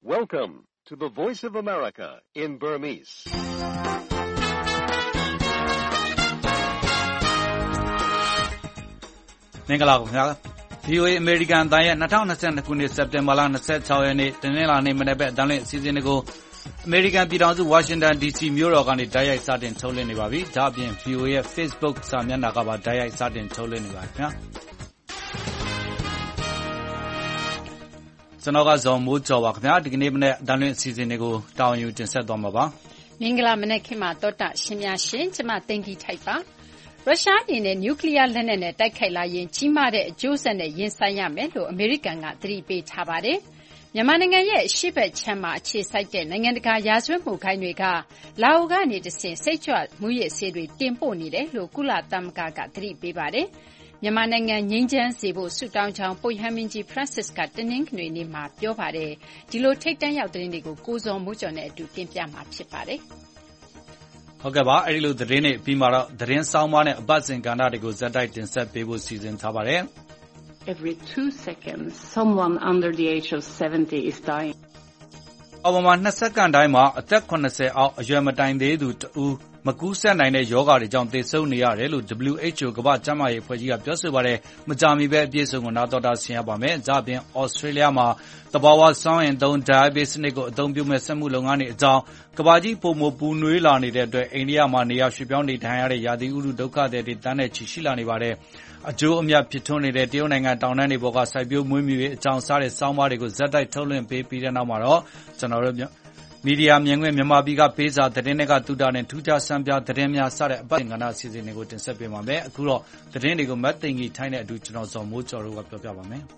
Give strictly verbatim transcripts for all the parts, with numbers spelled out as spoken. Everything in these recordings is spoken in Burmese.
Welcome to the Voice of America in Burmese. ။မင်္ဂလာပါခင်ဗျာ။ ဗီ အို အေ အမေရိကန်အသံရဲ့၂၀၂၂ခုနှစ်စက်တင်ဘာလ၂၆ရက်နေ့တနင်္လာနေ့မနက်ဘက်အသံလွှင့်အစီအစဉ်တွေကိုအမေရိကန်ပြည်ထောင်စုဝါရှင်တန်ဒီစီမြို့တော်ကနေတိုက်ရိုက်စတင်ထုတ်လွှင့်နေပါပြီ။ဒါ့အပြင် ဗီ အို အေ ရဲ့ Facebook စာမျက်နှာကပါတိုက်ရိုက်စတင်ထုတ်လွှင့်နေပါခင်ဗျာ။ကျွန်တော်ကဇော်မိုးကျော်ပါခင်ဗျာဒီကနေ့မနေ့အတန်းလွင့်အစီအစဉ်တွေကိုတာဝန်ယူတင်ဆက်သွားမှာပါမင်္ဂလာမနေ့ခင်မှာတောတာရှင်များရှင်ကျမသိင်္ဂီထိုက်ပါရုရှားအနေနဲ့နျူကလ িয়ার လက်နက်နဲ့တိုက်ခိုက်လာရင်ကြီးမားတဲ့အကျိုးဆက်နဲ့ရင်ဆိုင်ရမယ်လို့အမေရိကန်ကသတိပေးထားပါတယ်မြန်မာနိုင်ငံရဲ့အရှေ့ဘက်ခြမ်းမှာအခြေစိုက်တဲ့နိုင်ငံတကာရာဇဝတ်မှုခိုင်းတွေကလာအိုကနေတဆင့်စိတ်ကြွမှုရစ်ဆေးတွေတင်ပို့နေတယ်လို့ကုလသမဂ္ဂကသတိပေးပါတယ်မြန်မာနိုင်ငံငြိမ်းချမ်းစေဖို့ဆုတောင်းကြောင်းပုပ်ရဟန်းမင်းကြီး Francis ကတနင်္ဂနွေနေ့မှာပြောပါတယ်ဒီလိုထိပ်တန်းရောက်သတင်းတွေကိုကိုဇော်မိုးကျော်နဲ့အတူတင်ပြမှာဖြစ်ပါတယ်ဟုတ်ကဲ့ပါအဲဒီလိုသတင်းတွေပြီးမှတော့သတင်းဆောင်မနဲ့အပတ်စဉ်ကဏ္ဍတွေကိုဇက်တိုက်တင်ဆက်ပေးဖို့စီစဉ်ထားပါတယ် Every two seconds someone under the age of seventy is dying အော်ဘာမှာ၂စက္ကန့်တိုင်းမှာအသက်၇၀အောက်အရွယ်မတိုင်သေးသူတဦးမကူးစက်နိုင်တဲ့ယောဂါတွေကြောင့်သေဆုံးနေရတယ်လို့ ဒဗလျူ အိတ်ချ်အို ကမ္ဘာ့ကျန်းမာရေးအဖွဲ့ကြီးကပြောဆိုပါတယ်။မကြာမီပဲအပြည့်အစုံကိုနားတော်တာဆင်ရပါမယ်။ဒါ့အပြင်ဩစတြေးလျမှာတဘာဝဆောင်းရင်သုံး Diabetes စနစ်ကိုအသုံးပြုမဲ့စက်မှုလုပ်ငန်းတွေအကြောင်းကမ္ဘာကြီးပုံမပူနွေးလာနေတဲ့အတွက်အိန္ဒိယမှာနေရာရွှေ့ပြောင်းနေထိုင်ရတဲ့ရာသီဥတုဒုက္ခတွေတန်းနဲ့ချီရှိလာနေပါတယ်။အကျိုးအမြတ်ဖြစ်ထွန်းနေတဲ့တရုတ်နိုင်ငံတောင်တန်းတွေပေါ်ကစိုက်ပျိုးမွေးမြူရေးအကြောင်းစားတဲ့စောင်းပါးတွေကိုဇက်တိုက်ထုတ်လွှင့်ပေးပြီးတဲ့နောက်မှာတော့ကျွန်တော်တို့မီဒီယာမြင်ကွင်းမြန်မာပြည်ကပေးစာသတင်းတွေကတူတာနဲ့ထူးခြားစံပြသတင်းများစတဲ့အပတ်ကဏ္ဍအစီအစဉ်တွေကိုတင်ဆက်ပေးပါမယ်အခုတော့သတင်းတွေကိုမတ်သိင်ကြီးထိုင်းတဲ့အတူကျွန်တော်ဇော်မိုးကျော်တို့ကပြောပြပါမယ်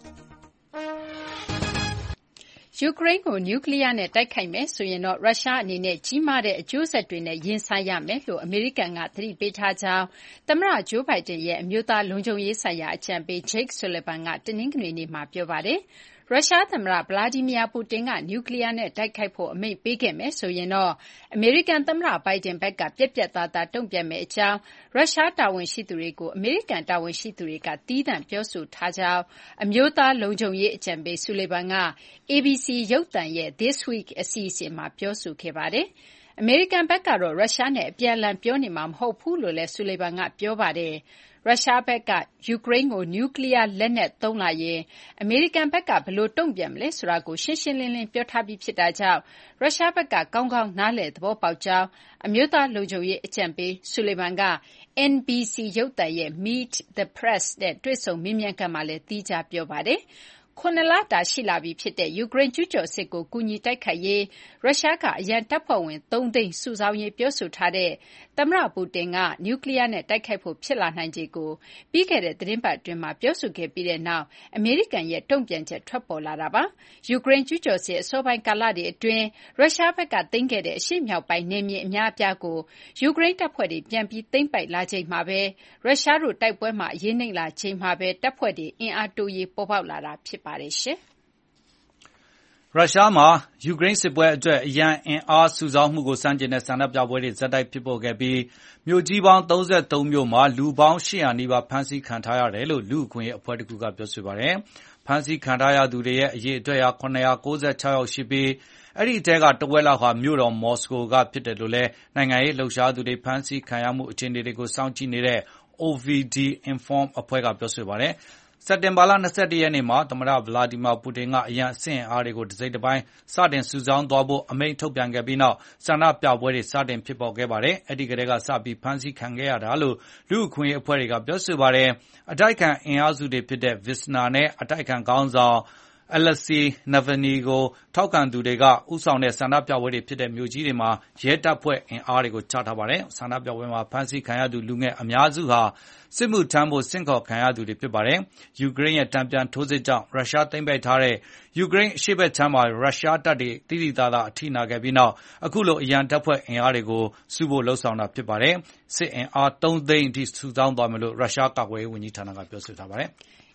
ယူကရိန်းကိုနျူကလ িয়ার နဲ့တိုက်ခိုက်မယ်ဆိုရင်တော့ရုရှားအနေနဲ့ကြီးမားတဲ့အကျိုးဆက်တွေနဲ့ရင်ဆိုင်ရမယ်လို့အမေရိကန်ကသတိပေးထားကြောင်းသမ္မတဂျိုးဘိုင်ဒန်ရဲ့အမျိုးသားလုံခြုံရေးဆိုင်ရာအကြံပေး Jake Sullivan ကတနင်္ဂနွေနေ့မှာပြောပါတယ်ရုရှားသမ္မတဗလာဒီမီယာပူတင်ကနျူကလ িয়ার နဲ့တိုက်ခိုက်ဖို့အမိန့်ပေးခဲ့မယ်ဆိုရင်တော့အမေရိကန်သမ္မတဘိုင်ဒန်ဘက်ကပြက်ပြက်သားသားတုံ့ပြန်မယ့်အကြောင်းရုရှားတာဝန်ရှိသူတွေကိုအမေရိကန်တာဝန်ရှိသူတွေကသီးသန့်ပြောဆိုထားကြောင်းအမျိုးသားလုံခြုံရေးအကြံပေးဆူလီဗန်က အေဘီစီ ရုပ်သံရဲ့ This Week အစီအစဉ်မှာပြောဆိုခဲ့ပါတယ်။အမေရိကန်ဘက်ကတော့ရုရှားနဲ့အပြန်အလှန်ပြောနေမှာမဟုတ်ဘူးလို့လည်းဆူလီဗန်ကပြောပါတယ်။ရုရှားဘက်ကယူကရိန်းကိုနျူကလ িয়ার လက်နက်သုံးလာရင်အမေရိကန်ဘက်ကဘယ်လိုတုံ့ပြန်မလဲဆိုတာကိုရှင်းရှင်းလင်းလင်းပြောထားပြီးဖြစ်တာကြောင့်ရုရှားဘက်ကကောင်းကောင်းနားလည်သဘောပေါက်ကြောင်းအမျိုးသားလုံခြုံရေးအကြံပေးဆူလီဗန်က အန် ဘီ စီ ရုပ်သံရဲ့ Meet the Press နဲ့တွေ့ဆုံမေးမြန်းခန်းမှာလည်းသီးခြားပြောပါတယ်။ခုနှစ်လတာရှိလာပြီဖြစ်တဲ့ယူကရိန်းကျူးကျော်စစ်ကိုကူညီတိုက်ခိုက်ရေးရုရှားကအရန်တပ်ဖွဲ့ဝင်သုံးသိန်းစုဆောင်းရေးပြောဆိုထားတဲ့သမ္မတပူတင်ကနျူကလ িয়ার နဲ့တိုက်ခိုက်ဖို့ဖြစ်လာနိုင်ခြေကိုပြီးခဲ့တဲ့သတင်းပတ်အတွင်းမှာပြောဆိုခဲ့ပြီးတဲ့နောက်အမေရိကန်ရဲ့တုံ့ပြန်ချက်ထွက်ပေါ်လာတာပါယူကရိန်းကျူးကျော်စစ်အစောပိုင်းကာလတွေအတွင်းရုရှားဘက်ကသိမ်းခဲ့တဲ့အရှေ့မြောက်ပိုင်းနယ်မြေအများအပြားကိုယူကရိန်းတပ်ဖွဲ့တွေပြန်ပြီးသိမ်းပိုက်လာချိန်မှာပဲရုရှားတို့တိုက်ပွဲမှာအရေးနိမ့်လာချိန်မှာပဲတပ်ဖွဲ့တွေအင်အားတိုးရေးပေါ်ပေါက်လာတာဖြစ်ပါတယ်ရှင်ရုရှားမှာယူကရိန်းစစ်ပွဲအတွက်အရန်အင်အားစုဆောင်းမှုကိုစတင်တဲ့ဆန္ဒပြပွဲတွေဇက်တိုက်ဖြစ်ပေါ်ခဲ့ပြီးမြို့ကြီးပေါင်း၃၃မြို့မှာလူပေါင်း၈၀၀နီးပါးဖမ်းဆီးခံထားရတယ်လို့လူ့အခွင့်အရေးအဖွဲ့တခုကပြောဆိုပါတယ်။ဖမ်းဆီးခံထားရသူတွေရဲ့အရေးအတွက်၇၉၆ယောက်ရှိပြီးအဲ့ဒီတဲကတဝက်လောက်ဟာမြို့တော်မော်စကိုကဖြစ်တယ်လို့လည်းနိုင်ငံရေးလှုပ်ရှားသူတွေဖမ်းဆီးခံရမှုအခြေအနေတွေကိုစောင့်ကြည့်နေတဲ့ အို ဗီ ဒီ Inform အဖွဲ့ကပြောဆိုပါတယ်။စက်တင်ဘာလ၂၁ရက်နေ့မှာသမ္မတဗလာဒီမာပူတင်ကအရန်အဆင့်အားတွေကိုတစိမ့်တစ်ပိုင်းစတင်စုဆောင်းသွားဖို့အမိန့်ထုတ်ပြန်ခဲ့ပြီးနောက်ဆန္ဒပြပွဲတွေစတင်ဖြစ်ပေါ်ခဲ့ပါတယ်။အဲ့ဒီကလေးကစပြီးဖမ်းဆီးခံခဲ့ရတာလို့လူ့အခွင့်အရေးအဖွဲ့တွေကပြောဆိုပါတယ်။အတိုက်ခံအင်အားစုတွေဖြစ်တဲ့ဗစ်စနာနဲ့အတိုက်ခံခေါင်းဆောင်အလက်ဆီနဗနီကိုထောက်ခံသူတွေကဥဆောင်တဲ့ဆန္ဒပြပွဲတွေဖြစ်တဲ့မြို့ကြီးတွေမှာရဲတပ်ဖွဲ့အင်အားတွေကိုချထားပါတယ်။ဆန္ဒပြပွဲမှာဖမ်းဆီးခံရသူလူငယ်အများစုဟာစစ်မှုထမ်းဖို့ဆင့်ခေါ်ခံရသူတွေဖြစ်ပါတယ်။ယူကရိန်းရဲ့တံပြန်ထိုးစစ်ကြောင့်ရုရှားသိမ်းပိုက်ထားတဲ့ယူကရိန်းအရှေ့ဘက်ခြမ်းမှာရုရှားတပ်တွေတိတိသားသားအထိနာခဲ့ပြီးနောက်အခုလိုအရန်တပ်ဖွဲ့အင်အားတွေကိုစုဖို့လှုံ့ဆော်တာဖြစ်ပါတယ်။စစ်အင်အား၃သိန်းအထိစုဆောင်းသွားမယ်လို့ရုရှားကာကွယ်ရေးဝန်ကြီးဌာနကပြောဆိုထားပါတယ်။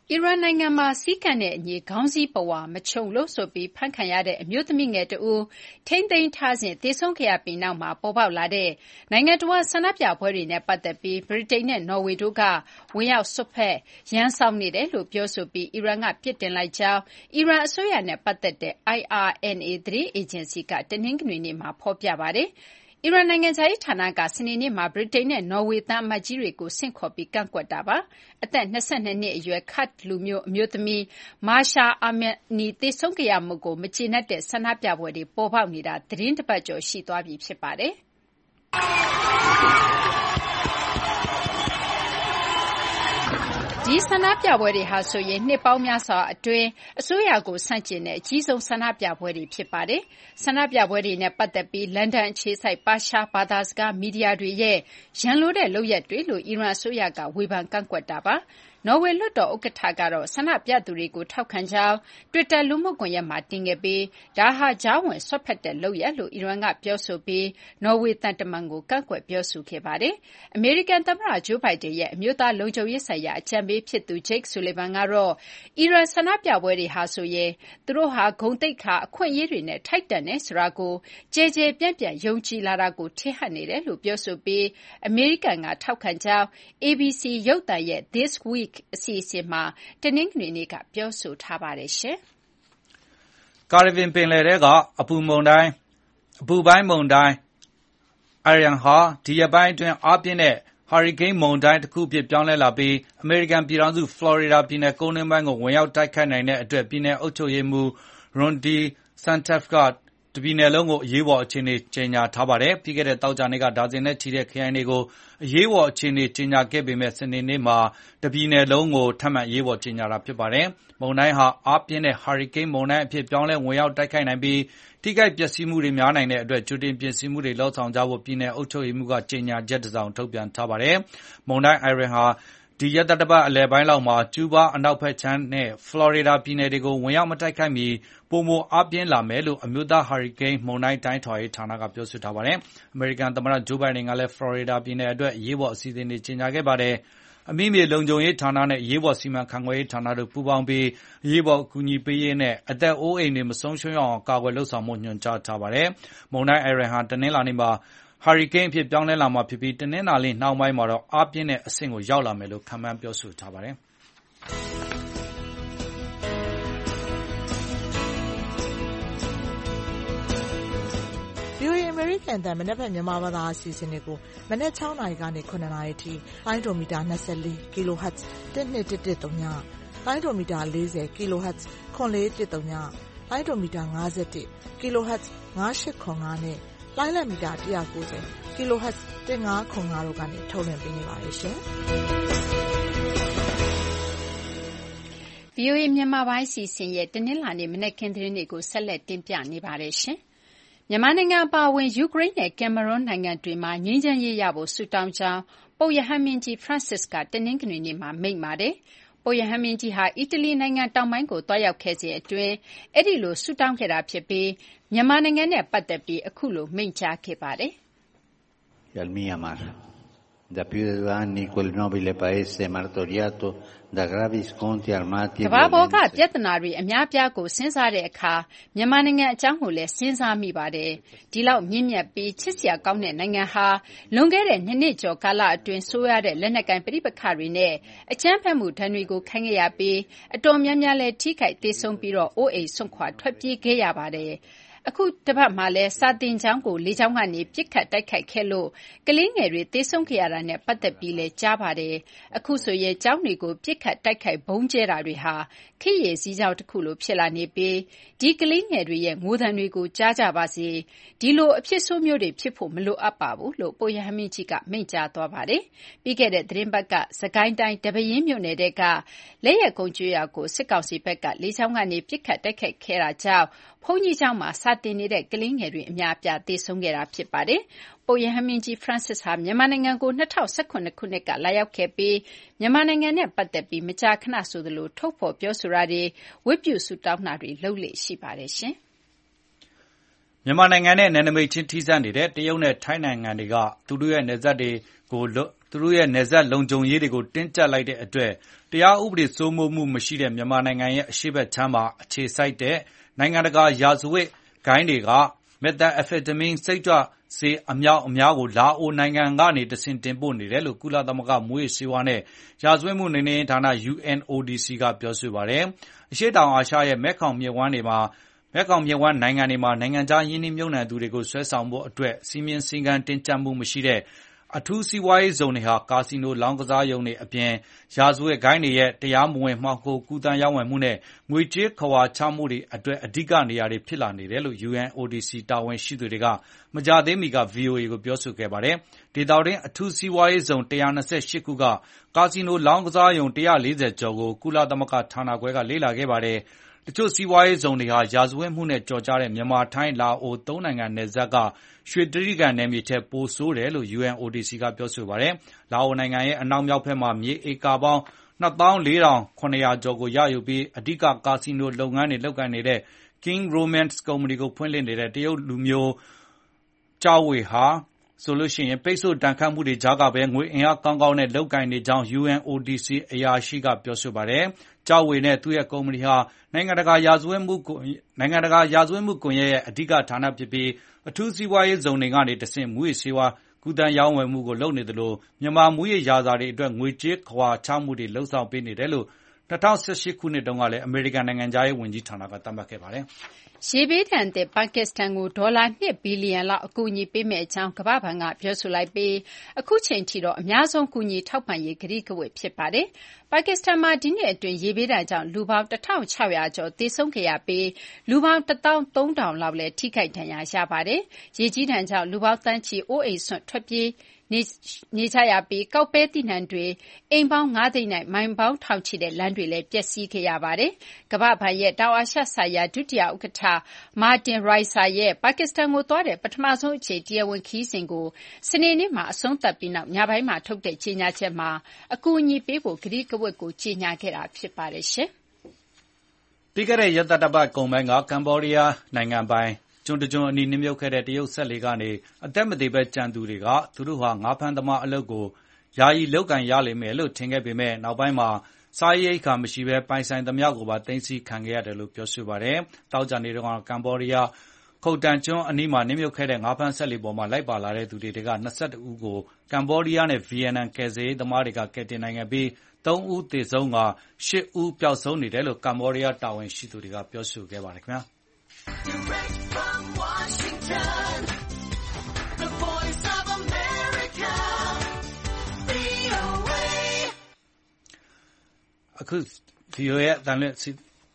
အီရန်နိုင်ငံမှာစည်းကမ်းနဲ့အညီခေါင်းစည်းပဝါမခြုံလို့ဆိုပြီးဖမ်းခံရတဲ့အမျိုးသမီးငယ်တဦးထိန်းသိမ်းထားစဉ်သေဆုံးခဲ့ရပြီးနောက်မှာပေါ်ပေါက်လာတဲ့နိုင်ငံတော်ဆန္ဒပြပွဲတွေနဲ့ပတ်သက်ပြီးဗြိတိန်နဲ့နော်ဝေတို့ကဝင်ရောက်စွက်ဖက်ရန်ဆောင်နေတယ်လို့ပြောဆိုပြီးအီရန်ကပြစ်တင်လိုက်ကြောင်းအီရန်အစိုးရနဲ့ပတ်သက်တဲ့ I R N A သတင်းအေဂျင်စီကတနင်္ဂနွေနေ့မှာဖော်ပြပါတယ်။အီရန်နိုင်ငံခြားရေးဌာနကစနေနေ့မှာဗြိတိန်နဲ့နော်ဝေသံအမတ်ကြီးတွေကိုဆင့်ခေါ်ပြီးကန့်ကွက်တာပါ။အသက်၂၂နှစ်အရွယ် Kurd လူမျိုးအမျိုးသမီး Mahsa Amini သေဆုံးခဲ့ရမှုကိုမကျေနပ်တဲ့ဆန္ဒပြပွဲတွေပေါ်ပေါက်နေတာသီတင်းတပတ်ကျော်ရှိသွားပြီဖြစ်ပါတယ်။ဒီဆန္ဒပြပွဲတွေဟာဆိုရင်နှစ်ပေါင်းများစွာအတွင်းအစိုးရကိုဆန့်ကျင်တဲ့အကြီးဆုံးဆန္ဒပြပွဲတွေဖြစ်ပါတယ်။ဆန္ဒပြပွဲတွေနဲ့ပတ်သက်ပြီးလန်ဒန်အခြေစိုက်ပါရှားဘာသာစကားမီဒီယာတွေရဲ့ရန်လိုတဲ့လုပ်ရပ်တွေလို့အီရန်အစိုးရကဝေဖန်ကန့်ကွက်တာပါ။နော်ဝေလွှတ်တော်ဥက္ကဋ္ဌကတော့ဆန္ဒပြသူတွေကိုထောက်ခံကြောင်းတွစ်တာလူမှုကွန်ရက်မှာတင်ခဲ့ပြီးဒါဟာကြားဝင်စွက်ဖက်တဲ့လုပ်ရပ်လို့အီရန်ကပြောဆိုပြီးနော်ဝေသံတမန်ကိုကန့်ကွက်ပြောဆိုခဲ့ပါတယ်။အမေရိကန်သမ္မတဂျိုးဘိုင်ဒန်ရဲ့အမျိုးသားလုံခြုံရေးဆိုင်ရာအကြံပေးဖြစ်သူ Jake Sullivan ကတော့အီရန်ဆန္ဒပြပွဲတွေဟာဆိုရင်သူတို့ဟာဂုဏ်သိက္ခာအခွင့်အရေးတွေနဲ့ထိုက်တန်တယ်ဆိုတာကိုကြဲကြဲပြန့်ပြန့်ယုံကြည်လာတာကိုထင်ဟပ်နေတယ်လို့ပြောဆိုပြီးအမေရိကန်ကထောက်ခံကြောင်း A B C ရုပ်သံရဲ့ This Week အစီအစဉ်မှာတနင်္ဂနွေနေ့ကပြောဆိုထားပါတယ်ရှင်။ကာရဗင်ပင်လယ်ထဲကအပူမုန်တိုင်းအပူပိုင်းမုန်တိုင်းအာရန်ဟာဒီရက်ပိုင်းအတွင်းအားပြင်းတဲ့ဟာရီကိန်းမုန်တိုင်းတစ်ခုအဖြစ်ပြောင်းလဲလာပြီးအမေရိကန်ပြည်ထောင်စုဖလော်ရီဒါပြည်နယ်ကုန်းတွင်းပိုင်းကိုဝင်ရောက်တိုက်ခတ်နိုင်တဲ့အတွက်ပြည်နယ်အုပ်ချုပ်ရေးမှူး Ron DeSantis ကတပြည်နယ်လုံးကိုအရေးပေါ်အခြေအနေကြေညာထားပါတယ်။ပြီးခဲ့တဲ့သောကြာနေ့ကဒါဇင်နဲ့ချီတဲ့ခရိုင်တွေကိုအရေးပေါ်အခြေအနေကြေညာခဲ့ပေမဲ့စနေနေ့မှာတပြည်နယ်လုံးကိုထပ်မံအရေးပေါ်ကြေညာတာဖြစ်ပါတယ်။မုန်တိုင်းဟာအားပြင်းတဲ့ဟာရီကိန်းမုန်တိုင်းအဖြစ်ပြောင်းလဲဝင်ရောက်တိုက်ခိုက်နိုင်ပြီးထိခိုက်ပျက်စီးမှုတွေများနိုင်တဲ့အတွက်ကြိုတင်ပြင်ဆင်မှုတွေလှုပ်ဆောင်ကြဖို့ပြည်နယ်အုပ်ချုပ်ရေးမှူးကကြေညာချက်တစ်စောင်ထုတ်ပြန်ထားပါတယ်။မုန်တိုင်းအိုင်ရန်ဟာဒီရက်သတ္တပတ်အလယ်ပိုင်းလောက်မှာကျူးဘားအနောက်ဘက်ခြမ်းနဲ့ဖလော်ရီဒါပြည်နယ်တွေကိုဝင်ရောက်မတိုက်ခိုက်မီပိုမိုအားပြင်းလာမယ်လို့အမျိုးသားဟာရီကိန်းမုန်တိုင်းတိုင်းထွာရေးဌာနကပြောဆိုထားပါတယ်။အမေရိကန်သမ္မတဂျိုးဘိုင်ဒန်ကလည်းဖလော်ရီဒါပြည်နယ်အတွက်အရေးပေါ်အစီအစဉ်တွေကြေညာခဲ့ပါတယ်။အမိမြေလုံခြုံရေးဌာနနဲ့အရေးပေါ်စီမံခန့်ခွဲရေးဌာနတို့ပူးပေါင်းပြီးအရေးပေါ်အကူအညီပေးရေးနဲ့အသက်အိုးအိမ်တွေမဆုံးရှုံးရအောင်ကာကွယ်လုပ်ဆောင်မှုညွှန်ကြားထားပါတယ်။မုန်တိုင်းအိုင်ရန်ဟာတနင်္လာနေ့မှာဟာရီကိန်းအဖြစ်ပြောင်းလဲလာမှာဖြစ်ပြီးတနင်္လာနေ့နှောင်းပိုင်းမှာတော့အားပြင်းတဲ့အဆင့်ကိုရောက်လာမယ်လို့ခန့်မှန်းပြောဆိုထားပါတယ်။ဗွီအိုအေ American အသံမနက်ဖြန်မြန်မာဘာသာအစီအစဉ်တွေကိုမနက်၆နာရီကနေ၇နာရီထိလိုင်းဒိုမီတာ၂၄ kHz တစ်နှစ်တစ်တစ်သုံးညလိုင်းဒိုမီတာ၄၀ kHz ခွန်လေးတစ်သုံးညလိုင်းဒိုမီတာ၅၁ kHz ၅၈ခွန်၅နဲ့လိုင်းလက်မီတာ၁၉၀ kHz ၁၅ခွန်၅တို့ကနေထုတ်လွှင့်ပေးနေပါတယ်ရှင်။ဗွီအိုအေမြန်မာပိုင်းစီစဉ်ရဲ့တနင်္လာနေ့မနက်ခင်းသတင်းတွေကိုဆက်လက်တင်ပြနေပါတယ်ရှင်။မြန်မာနိုင်ငံအပါအဝင်ယူကရိန်းနဲ့ကင်မရွန်နိုင်ငံတွေမှာငြိမ်းချမ်းရေးရဖို့ဆုတောင်းကြောင်းပုပ်ရဟန်းမင်းကြီး Francis ကတနင်္ဂနွေနေ့မှာမိန့်ပါတယ်။ပုပ်ရဟန်းမင်းကြီးဟာအီတလီနိုင်ငံတောင်ပိုင်းကိုသွားရောက်ခဲ့စဉ်အတွင်းအဲ့ဒီလိုဆုတောင်းခဲ့တာဖြစ်ပြီးမြန်မာနိုင်ငံနဲ့ပတ်သက်ပြီးအခုလိုမိန့်ကြားခဲ့ပါတယ်။ Al Myanmar da più di due anni quel nobile paese martoriato da gravi scontri armati ကမ္ဘာပေါ်ကပြဿနာတွေအများပြားကိုစဉ်းစားတဲ့အခါမြန်မာနိုင်ငံအကြောင်းကိုလည်းစဉ်းစားမိပါတယ်။ဒီလောက်မြင့်မြတ်ပြီးချစ်စရာကောင်းတဲ့နိုင်ငံဟာလွန်ခဲ့တဲ့နှစ်နှစ်ကျော်ကာလအတွင်းဆိုးရတဲ့လက်နက်ကိုင်ပဋိပက္ခတွေနဲ့အကြမ်းဖက်မှုဒဏ်တွေကိုခံခဲ့ရပြီးအတော်များများလည်းထိခိုက်ဒေဆုံးပြီးတော့အိုးအိမ်ဆွန့်ခွာထွက်ပြေးခဲ့ရပါတယ်။အခုတပတ်မှလည်းစာတင်ကျောင်းကိုလေကြောင်းကနေပြစ်ခတ်တိုက်ခိုက်ခဲ့လို့ကလေးငယ်တွေသေဆုံးခဲ့ရတာနဲ့ပတ်သက်ပြီးလည်းကြားပါတယ်။အခုဆိုရင်ကျောင်းတွေကိုပြစ်ခတ်တိုက်ခိုက်ဘုံကျဲတာတွေဟာခေတ်ရည်စည်းကြောင်းတစ်ခုလိုဖြစ်လာနေပြီးဒီကလေးငယ်တွေရဲ့ငိုသံတွေကိုကြားကြပါစေ။ဒီလိုအဖြစ်ဆိုးမျိုးတွေဖြစ်ဖို့မလိုအပ်ပါဘူးလို့ပုပ်ရဟန်းမင်းကြီးကမိန့်ကြားသွားပါတယ်။ပြီးခဲ့တဲ့သတင်းပတ်ကစကိုင်းတိုင်းတပရင်းမြို့နယ်တဲကလက်ရက်ကုန်းကျွော်ကိုစစ်ကောင်စီဘက်ကလေကြောင်းကနေပြစ်ခတ်တိုက်ခိုက်ခဲ့တာကြောင့်ဘုန်းကြီးကျောင်းမှာစာတင်နေတဲ့ကလေးငယ်တွေအများအပြားသေဆုံးခဲ့တာဖြစ်ပါတယ်။ပုပ်ရဟန်းမင်းကြီး Francis ဟာမြန်မာနိုင်ငံကို၂၀၁၇ခုနှစ်ကလာရောက်ခဲ့ပြီးမြန်မာနိုင်ငံနဲ့ပတ်သက်ပြီးမကြာခဏဆိုသလိုထုတ်ဖော်ပြောဆိုတာတွေဝတ်ပြုဆုတောင်းတာတွေလုပ်လေ့ရှိပါတယ်ရှင်။မြန်မာနိုင်ငံနဲ့နယ်နိမိတ်ချင်းထိစပ်နေတဲ့တရုတ်နဲ့ထိုင်းနိုင်ငံတွေကသူတို့ရဲ့နယ်စပ်တွေကိုသူတို့ရဲ့နယ်စပ်လုံခြုံရေးတွေကိုတင်းကျပ်လိုက်တဲ့အတွက်တရားဥပဒေစိုးမိုးမှုမရှိတဲ့မြန်မာနိုင်ငံရဲ့အရှေ့ဘက်ခြမ်းမှာအခြေစိုက်တဲ့နိုင်ငံတကာရာဇဝတ်ဂိုဏ်းတွေကမက်သာအက်ဖက်တမင်းစိတ်ကြွဆေးအမြောက်အများကိုလာအိုနိုင်ငံကနေတဆင့်တင်ပို့နေတယ်လို့ကုလသမဂ္ဂမူးယစ်ဆေးဝါးနဲ့ရာဇဝတ်မှုနှိမ်နင်းရေးဌာန U N O D C ကပြောဆိုပါတယ်။အရှေ့တောင်အာရှရဲ့မဲခေါင်မြစ်ဝှမ်းတွေမှာမဲခေါင်မြစ်ဝှမ်းနိုင်ငံတွေမှာနိုင်ငံခြားယင်းနှိမ့်မြုပ်နှံသူတွေကိုဆွဲဆောင်ဖို့အတွက်စီမင်းစည်းကမ်းတင်းကျပ်မှုမရှိတဲ့အထူးစီးပွားရေးဇုံတွေဟာကာစီနိုလောင်းကစားရုံတွေအပြင်ရာဇဝတ်ဂိုဏ်းတွေရဲ့တရားမဝင်မှောင်ခိုကူးသန်းရောင်းဝယ်မှုနဲ့ငွေကြေးခဝါချမှုတွေအတွက်အဓိကနေရာတွေဖြစ်လာနေတယ်လို့ U N O D C တာဝန်ရှိသူတွေကမကြာသေးမီက V O A ကိုပြောဆိုခဲ့ပါတယ်။ဒေသတွင်းအထူးစီးပွားရေးဇုံone hundred twenty-eightခုကကာစီနိုလောင်းကစားရုံone hundred fortyကျော်ကိုကုလသမဂ္ဂဌာနခွဲကလေ့လာခဲ့ပါတယ်။တချို့စီးပွားရေးဇုံတွေဟာရာဇဝတ်မှုနဲ့ကြော်ကြားတဲ့မြန်မာထိုင်းလာအိုသုံးနိုင်ငံနယ်စပ်ကရွှေတြိဂံနယ်မြေထက်ပိုဆိုးတယ်လို့ U N O D C ကပြောဆိုပါတယ်။လာအိုနိုင်ငံရဲ့အနောက်မြောက်ဘက်မှာမြေဧကပေါင်းtwo thousand four hundredကျော်ကိုရယူပြီးအဓိကကာစီနိုလုပ်ငန်းတွေလုပ်ကိုင်နေတဲ့ King Romans ကုမ္ပဏီကိုဖွင့်လှစ်နေတဲ့တရုတ်လူမျိုးကျောက်ဝေဟာဆိုရင်ပိတ်ဆို့ဒဏ်ခတ်မှုတွေကြားကပဲငွေအင်အားကောင်းကောင်းနဲ့လုပ်ကိုင်နေကြောင်း U N O D C အရာရှိကပြောဆိုပါတယ်။ကျောက်ဝေနဲ့သူ့ရဲ့ကုမ္ပဏီဟာနိုင်ငံတကာရာဇဝတ်မှုနိုင်ငံတကာရာဇဝတ်မှုကွန်ရက်ရဲ့အဓိကဌာနဖြစ်ပြီးအထူးစီးပွားရေးဇုံတွေကနေတဆင့်မူးယစ်ဆေးဝါးကူးသန်းရောင်းဝယ်မှုကိုလုပ်နေသလိုမြန်မာမူးယစ်ရာဇာတွေအတွက်ငွေကြေးခဝါချမှုတွေလှုံ့ဆော်ပေးနေတယ်လို့two thousand eighteenခုနှစ်တုန်းကလည်းအမေရိကန်နိုင်ငံခြားရေးဝန်ကြီးဌာနကသတ်မှတ်ခဲ့ပါတယ်။ရေဘေးဒဏ်သင့်ပါကစ္စတန်ကိုဒေါ်လာtwoဘီလီယံလောက်အကူအညီပေးမယ့်အကြောင်းကမ္ဘာ့ဘဏ်ကပြောဆိုလိုက်ပြီးအခုချိန်ထိတော့အများဆုံးကူညီထောက်ပံ့ရေးကတိကဝတ်ဖြစ်ပါတယ်။ပါကစ္စတန်မှာဒီနှစ်အတွင်းရေဘေးဒဏ်ကြောင့်လူပေါင်းone thousand six hundredကျော်သေဆုံးခဲ့ရပြီးလူပေါင်းone thousand three hundredလောက်လည်းထိခိုက်ဒဏ်ရာရပါတယ်။ရေကြီးဒဏ်ကြောင့်လူပေါင်းသန်းချီအိုးအိမ်စွန့်ထွက်ပြေးနေနေကြရပြီးကောက်ပဲသီးနှံတွေအိမ်ပေါင်းfiveသိန်းနဲ့မိုင်ပေါင်းထောင်ချီတဲ့လမ်းတွေလည်းပျက်စီးခဲ့ရပါတယ်။ကမ္ဘာ့ဘဏ်ရဲ့တောင်အာရှဆိုင်ရာဒုတိယဥက္ကဋ္ဌမာတင်ရိုက်ဆာရဲ့ပါကစ္စတန်ကိုသွားတဲ့ပထမဆုံးအကြိမ်တရားဝင်ခရီးစဉ်ကိုစနေနေ့မှာအဆုံးသတ်ပြီးနောက်ညပိုင်းမှာထုတ်တဲ့ကြေညာချက်မှာအကူအညီပေးဖို့ကတိကဝတ်ကိုကြေညာခဲ့တာဖြစ်ပါတယ်ရှင်။ပြီးခဲ့တဲ့ရက်သတ္တပတ်ကုန်ပိုင်းကကမ္ဘောဒီးယားနိုင်ငံပိုင်ကျွန်းတကျွန်းအနီးနှင်းမြုပ်ခဲ့တဲ့တရုတ်စက်လှေကနေအသက်မသေဘဲကြံသူတွေကသူတို့ဟာငါးဖမ်းသမားအလုပ်ကိုယာယီလုပ်ကိုင်ရလိမ့်မယ်လို့ထင်ခဲ့ပေမဲ့နောက်ပိုင်းမှာစားရိတ်ခါမရှိဘဲပိုင်ဆိုင်သမျှကိုပါသိမ်းဆည်းခံခဲ့ရတယ်လို့ပြောဆိုပါတယ်။တောက်ကြနေတော့ကမ္ဘောဒီးယားခုတ်တန်ကျွန်းအနီးမှာနှင်းမြုပ်ခဲ့တဲ့ငါးဖမ်းစက်လှေပေါ်မှာလိုက်ပါလာတဲ့သူတွေကtwenty-twoဦးကိုကမ္ဘောဒီးယားနဲ့ဗီယက်နမ်ကယ်ဆယ်ရေးသမားတွေကကယ်တင်နိုင်ခဲ့ပြီးthreeဦးသေဆုံးကeightဦးပျောက်ဆုံးနေတယ်လို့ကမ္ဘောဒီးယားတာဝန်ရှိသူတွေကပြောဆိုခဲ့ပါတယ်ခင်ဗျာ။ Direct from Washington, the voice of America, V O A အခု V O A ရဲ့အတန်လွင့်စီ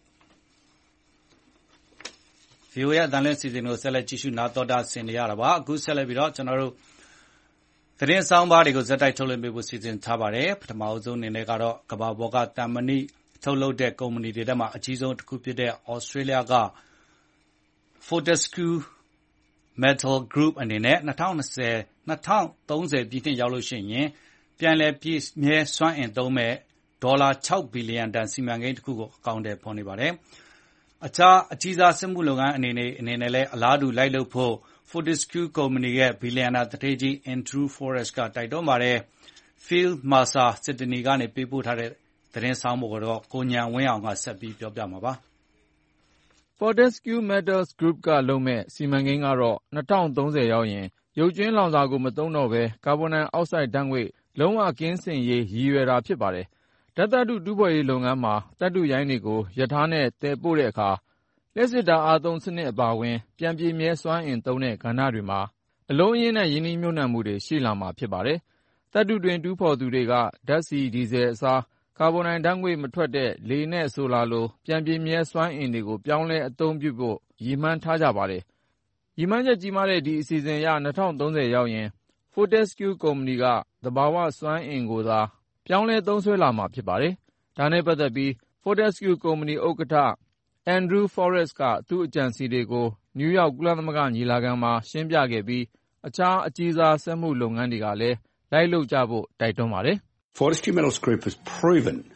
V O A ရဲ့အတန်လွင့်စီစဉ်ကိုဆက်လက်ကြည့်ရှုနားတော်တာဆင်နေရတာပါအခုဆက်လက်ပြီးတော့ကျွန်တော်တို့သတင်းဆောင်ပါတွေကိုဇက်တိုက်ထုတ်လွှင့်ပေးဖို့စီစဉ်ထားပါတယ်ပထမအဆုံးအနေနဲ့ကတော့ကမ္ဘာပေါ်ကတန်မဏိထုတ်လုပ်တဲ့ကုမ္ပဏီတွေထဲမှာအကြီးဆုံးတစ်ခုဖြစ်တဲ့ Australia ကFortescue Metal Group အနေနဲ့twenty twenty twenty thirtyပြည့်နှစ်ရောက်လို့ရှိရင်ပြန်လည်ပြည့်မြဲစွမ်းအင်သုံးမဲ့ဒေါ်လာsixဘီလီယံတန်စီမံကိန်းတစ်ခုကိုအကောင့်ထဲပေါ်နေပါတယ်။အခြားအကြီးစားစက်မှုလုပ်ငန်းအနေနဲ့အနေနဲ့လည်းအလားတူလိုက်လုပ်ဖို့ Fortescue ကုမ္ပဏီရဲ့ဘီလီယံနာတထေးကြီး Andrew Forrest ကတိုက်တွန်းပါတယ်။ Phil Mercer စစ်ဒနီကနေပေးပို့ထားတဲ့သတင်းဆောင်မှုကိုတော့ကိုဉာဏ်ဝင်းအောင်ကဆက်ပြီးပြောပြမှာပါ။ Fortescue Metals Group ကလုပ်မဲ့စီမံကိန်းကတော့twenty thirtyရောက်ရင်ရုပ်ကြွင်းလောင်စာကိုမသုံးတော့ဘဲကာဗွန်ဒိုင်အောက်ဆိုက်ဓာတ်ငွေ့လုံးဝကင်းစင်ရေးရည်ရွယ်တာဖြစ်ပါတယ်။ဓာတ်သတ္တုတူးဖော်ရေးလုပ်ငန်းမှာသတ္တုရိုင်းတွေကိုရထားနဲ့သယ်ပို့တဲ့အခါလျှပ်စစ်ဓာတ်အားသုံးစနစ်အပါအဝင်ပြန်ပြည့်မြဲစွမ်းအင်သုံးတဲ့ကဏ္ဍတွေမှာအလုံးအရင်းနဲ့ရင်းနှီးမြှုပ်နှံမှုတွေရှိလာမှာဖြစ်ပါတယ်။သတ္တုတွင်တူးဖော်သူတွေကဓာတ်ဆီဒီဇယ်အစားကာဗွန်ဒိုင်ဓာတ်ငွေ့မထွက်တဲ့လေနဲ့ဆိုလာလိုပြန်ပြည့်မြဲစွမ်းအင်တွေကိုပြောင်းလဲအသုံးပြုဖို့ရည်မှန်းထားကြပါတယ်။ရည်မှန်းချက်ကြီးမားတဲ့ဒီအစီအစဉ်အရtwenty thirtyရောက်ရင် Fortescue ကုမ္ပဏီကသဘာဝစွမ်းအင်ကိုသာပြောင်းလဲသုံးစွဲလာမှာဖြစ်ပါတယ်။ဒါနဲ့ပတ်သက်ပြီး Fortescue ကုမ္ပဏီဥက္ကဋ္ဌ Andrew Forrest ကသူ့အကြံစီတွေကိုနယူးယောက်ကုလသမဂ္ဂညီလာခံမှာရှင်းပြခဲ့ပြီးအခြားအကြီးစားစက်မှုလုပ်ငန်းတွေကလည်းလိုက်လုပ်ကြဖို့တိုက်တွန်းပါတယ်။ Fortescue Metals Group has proven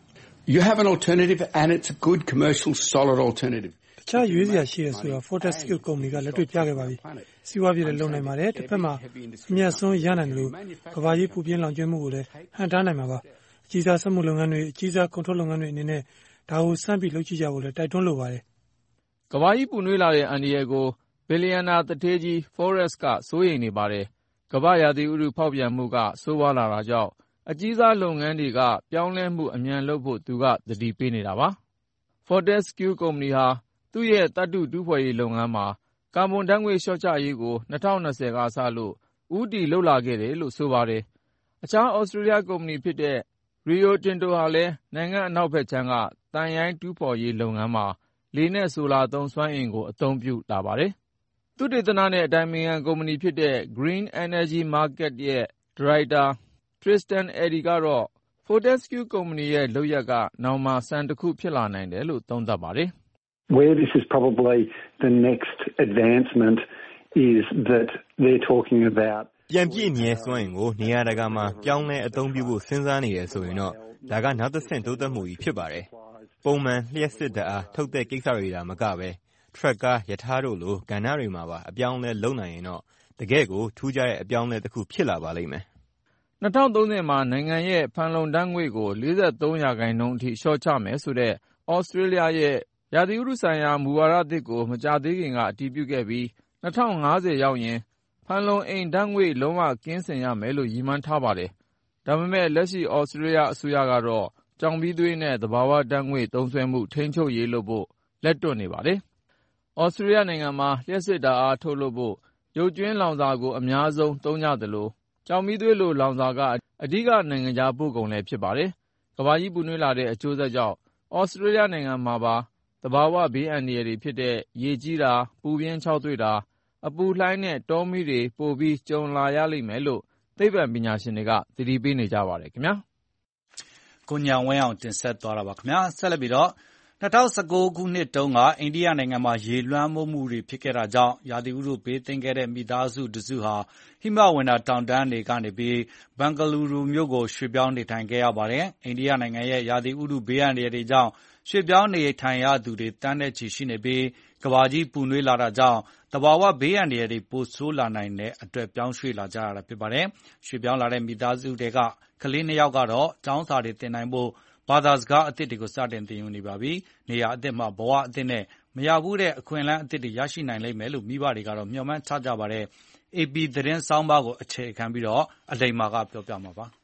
You have an alternative, and it's a good commercial, solid alternative. တခြားရွေးစရာရှိရဆိုတာ Fortescue ကုမ္ပဏီကလက်တွေ့ပြခဲ့ပါပြီ။စီးပွားရေးလည်းလုပ်နိုင်ပါတယ်။တစ်ဖက်မှာအမြတ်ဆုံးရနိုင်တယ်လို့ကမ္ဘာကြီးပူပြင်းလောင်ကျွမ်းမှုကိုလည်းဟန်တားနိုင်မှာပါ။အကြီးစားစက်မှုလုပ်ငန်းတွေအကြီးစား control လုပ်ငန်းတွေအနေနဲ့ဒါကိုစမ်းပြီးလုပ်ကြည့်ကြဖို့လည်းတိုက်တွန်းလိုပါတယ်။ကမ္ဘာကြီးပူနွေးလာတဲ့အန်ဒီရဲ့ကိုဘီလီယံနာတထေးကြီး Forrest ကစိုးရိမ်နေပါတယ်။ကမ္ဘာရာသီဥတုဖောက်ပြန်မှုကဆိုးဝါးလာတာကြောင့်အကြီးစားလုပ်ငန်းတွေကပြောင်းလဲမှုအမြန်လုပ်ဖို့သူကသတိပေးနေတာပါ။ Fortescue ကုမ္ပဏီဟာသူ့ရဲ့သတ္တုတူးဖော်ရေးလုပ်ငန်းမှာကာဗွန်ဓာတ်ငွေ့လျှော့ချရေးကို၂၀၂၀ကစလို့ဦးတည်လုပ်လာခဲ့တယ်လို့ဆိုပါတယ်။အခြားဩစတြေးလျကုမ္ပဏီဖြစ်တဲ့ Rio Tinto ဟာလည်းနိုင်ငံအနောက်ဘက်ခြမ်းကသံရိုင်းတူးဖော်ရေးလုပ်ငန်းမှာလေနဲ့ဆိုလာသုံးစွမ်းအင်ကိုအသုံးပြုလာပါတယ်။သုတေသနနဲ့အတိုင်ပင်ခံကုမ္ပဏီဖြစ်တဲ့ Green Energy Market ရဲ့ဒါရိုက်တာ Tristan Eddy ကတော့ Fortescue ကုမ္ပဏီရဲ့လုပ်ရပ်ကနောင်မှာစံတစ်ခုဖြစ်လာနိုင်တယ်လို့သုံးသပ်ပါတယ်။ Where this is probably the next advancement is that they're talking about ပြန်ပြည့်မြဲစွမ်းအင်ကိုနေရာတကာမှာပြောင်းလဲအသုံးပြုဖို့စဉ်းစားနေတယ်ဆိုရင်တော့ဒါကနောက်တစ်ဆင့်တိုးတက်မှုကြီးဖြစ်ပါတယ်။ပုံမှန်လျှက်စစ်ဓာတ်အားထုတ်တဲ့ကိစ္စတွေဒါမကပဲထရက်ကားရထားတို့လိုကဏ္ဍတွေမှာပါအပြောင်းလဲလုပ်နိုင်ရင်တော့တကယ်ကိုထူးခြားတဲ့အပြောင်းလဲတစ်ခုဖြစ်လာပါလိမ့်မယ်။၂၀၃၀မှာနိုင်ငံရဲ့ဖန်လုံဓာတ်ငွေ့ကို၄၃ရာခိုင်နှုန်းအထိလျှော့ချမယ်ဆိုတဲ့ဩစတြေးလျရဲ့ရာသီဥတုဆိုင်ရာမူဝါဒသစ်ကိုမကြာသေးခင်ကအတည်ပြုခဲ့ပြီး၂၀၅၀ရောက်ရင်ဖန်လုံအိမ်ဓာတ်ငွေ့လုံးဝကင်းစင်ရမယ်လို့ရည်မှန်းထားပါတယ်။ဒါပေမဲ့လက်ရှိဩစတြေးလျအစိုးရကတော့ကျောက်မီးသွေးနဲ့သဘာဝဓာတ်ငွေ့သုံးစွဲမှုထိန်းချုပ်ရေးလုပ်ဖို့လက်တွန့်နေပါတယ်။ဩစတြေးလျနိုင်ငံမှာလျှပ်စစ်ဓာတ်အားထုတ်လုပ်ဖို့ရုပ်ကြွင်းလောင်စာကိုအများဆုံးသုံးကြသလိုကျောက်မီးသွေးလိုလောင်စာကအဓိကနိုင်ငံခြားပို့ကုန်လည်းဖြစ်ပါတယ်။ကမ္ဘာကြီးပူနွေးလာတဲ့အကျိုးဆက်ကြောင့်ဩစတြေးလျနိုင်ငံမှာပါသဘာဝဘေးအန္တရာယ်တွေဖြစ်တဲ့ရေကြီးတာပူပြင်းခြောက်သွေ့တာအပူလှိုင်းနဲ့တောမီးတွေပိုပြီးကြုံလာရလိမ့်မယ်လို့သိပ္ပံပညာရှင်တွေကသတိပေးနေကြပါတယ်ခင်ဗျာကိုညံဝင်းအောင်တင်ဆက်သွားတာပါခင်ဗျာဆက်လက်ပြီးတော့၂၀၁၉ခုနှစ်တုန်းကအိန္ဒိယနိုင်ငံမှာရေလွှမ်းမိုးမှုတွေဖြစ်ခဲ့တာကြောင့်ရာသီဥတုဘေးသင့်ခဲ့တဲ့မိသားစုတစုဟာဟိမဝန္တာတောင်တန်းတွေကနေပြီးဘန်ဂလူရူမြို့ကိုရွှေ့ပြောင်းနေထိုင်ခဲ့ရပါတယ်အိန္ဒိယနိုင်ငံရဲ့ရာသီဥတုဘေးအန္တရာယ်တွေကြောင့်ရွှေ့ပြောင်းနေထိုင်ရသူတွေတန်းတဲ့ချီရှိနေပြီးကမ္ဘာကြီးပူနွေးလာတာကြောင့်တဘာဝဘေးအန္တရာယ်တွေပိုဆိုးလာနိုင်တဲ့အတွက်ပြောင်းရွှေ့လာကြရတာဖြစ်ပါတယ်ရွှေ့ပြောင်းလာတဲ့မိသားစုတွေကကလေးနှစ်ယောက်ကတော့ကျောင်းစာတွေသင်နိုင်ဖို့ဘာသာစကားအသစ်တွေကိုစတင်သင်ယူနေပါပြီ။နေရာအသစ်မှာဘဝအသစ်နဲ့မရဘူးတဲ့အခွင့်အလမ်းအသစ်တွေရရှိနိုင်လိမ့်မယ်လို့မိဘတွေကတော့မျှော်မှန်းထားကြပါတယ်။ အေ ပီ သတင်းဆောင်းပါးကိုအခြေခံပြီးတော့အလိမ္မာကပြောပြမှာပါ။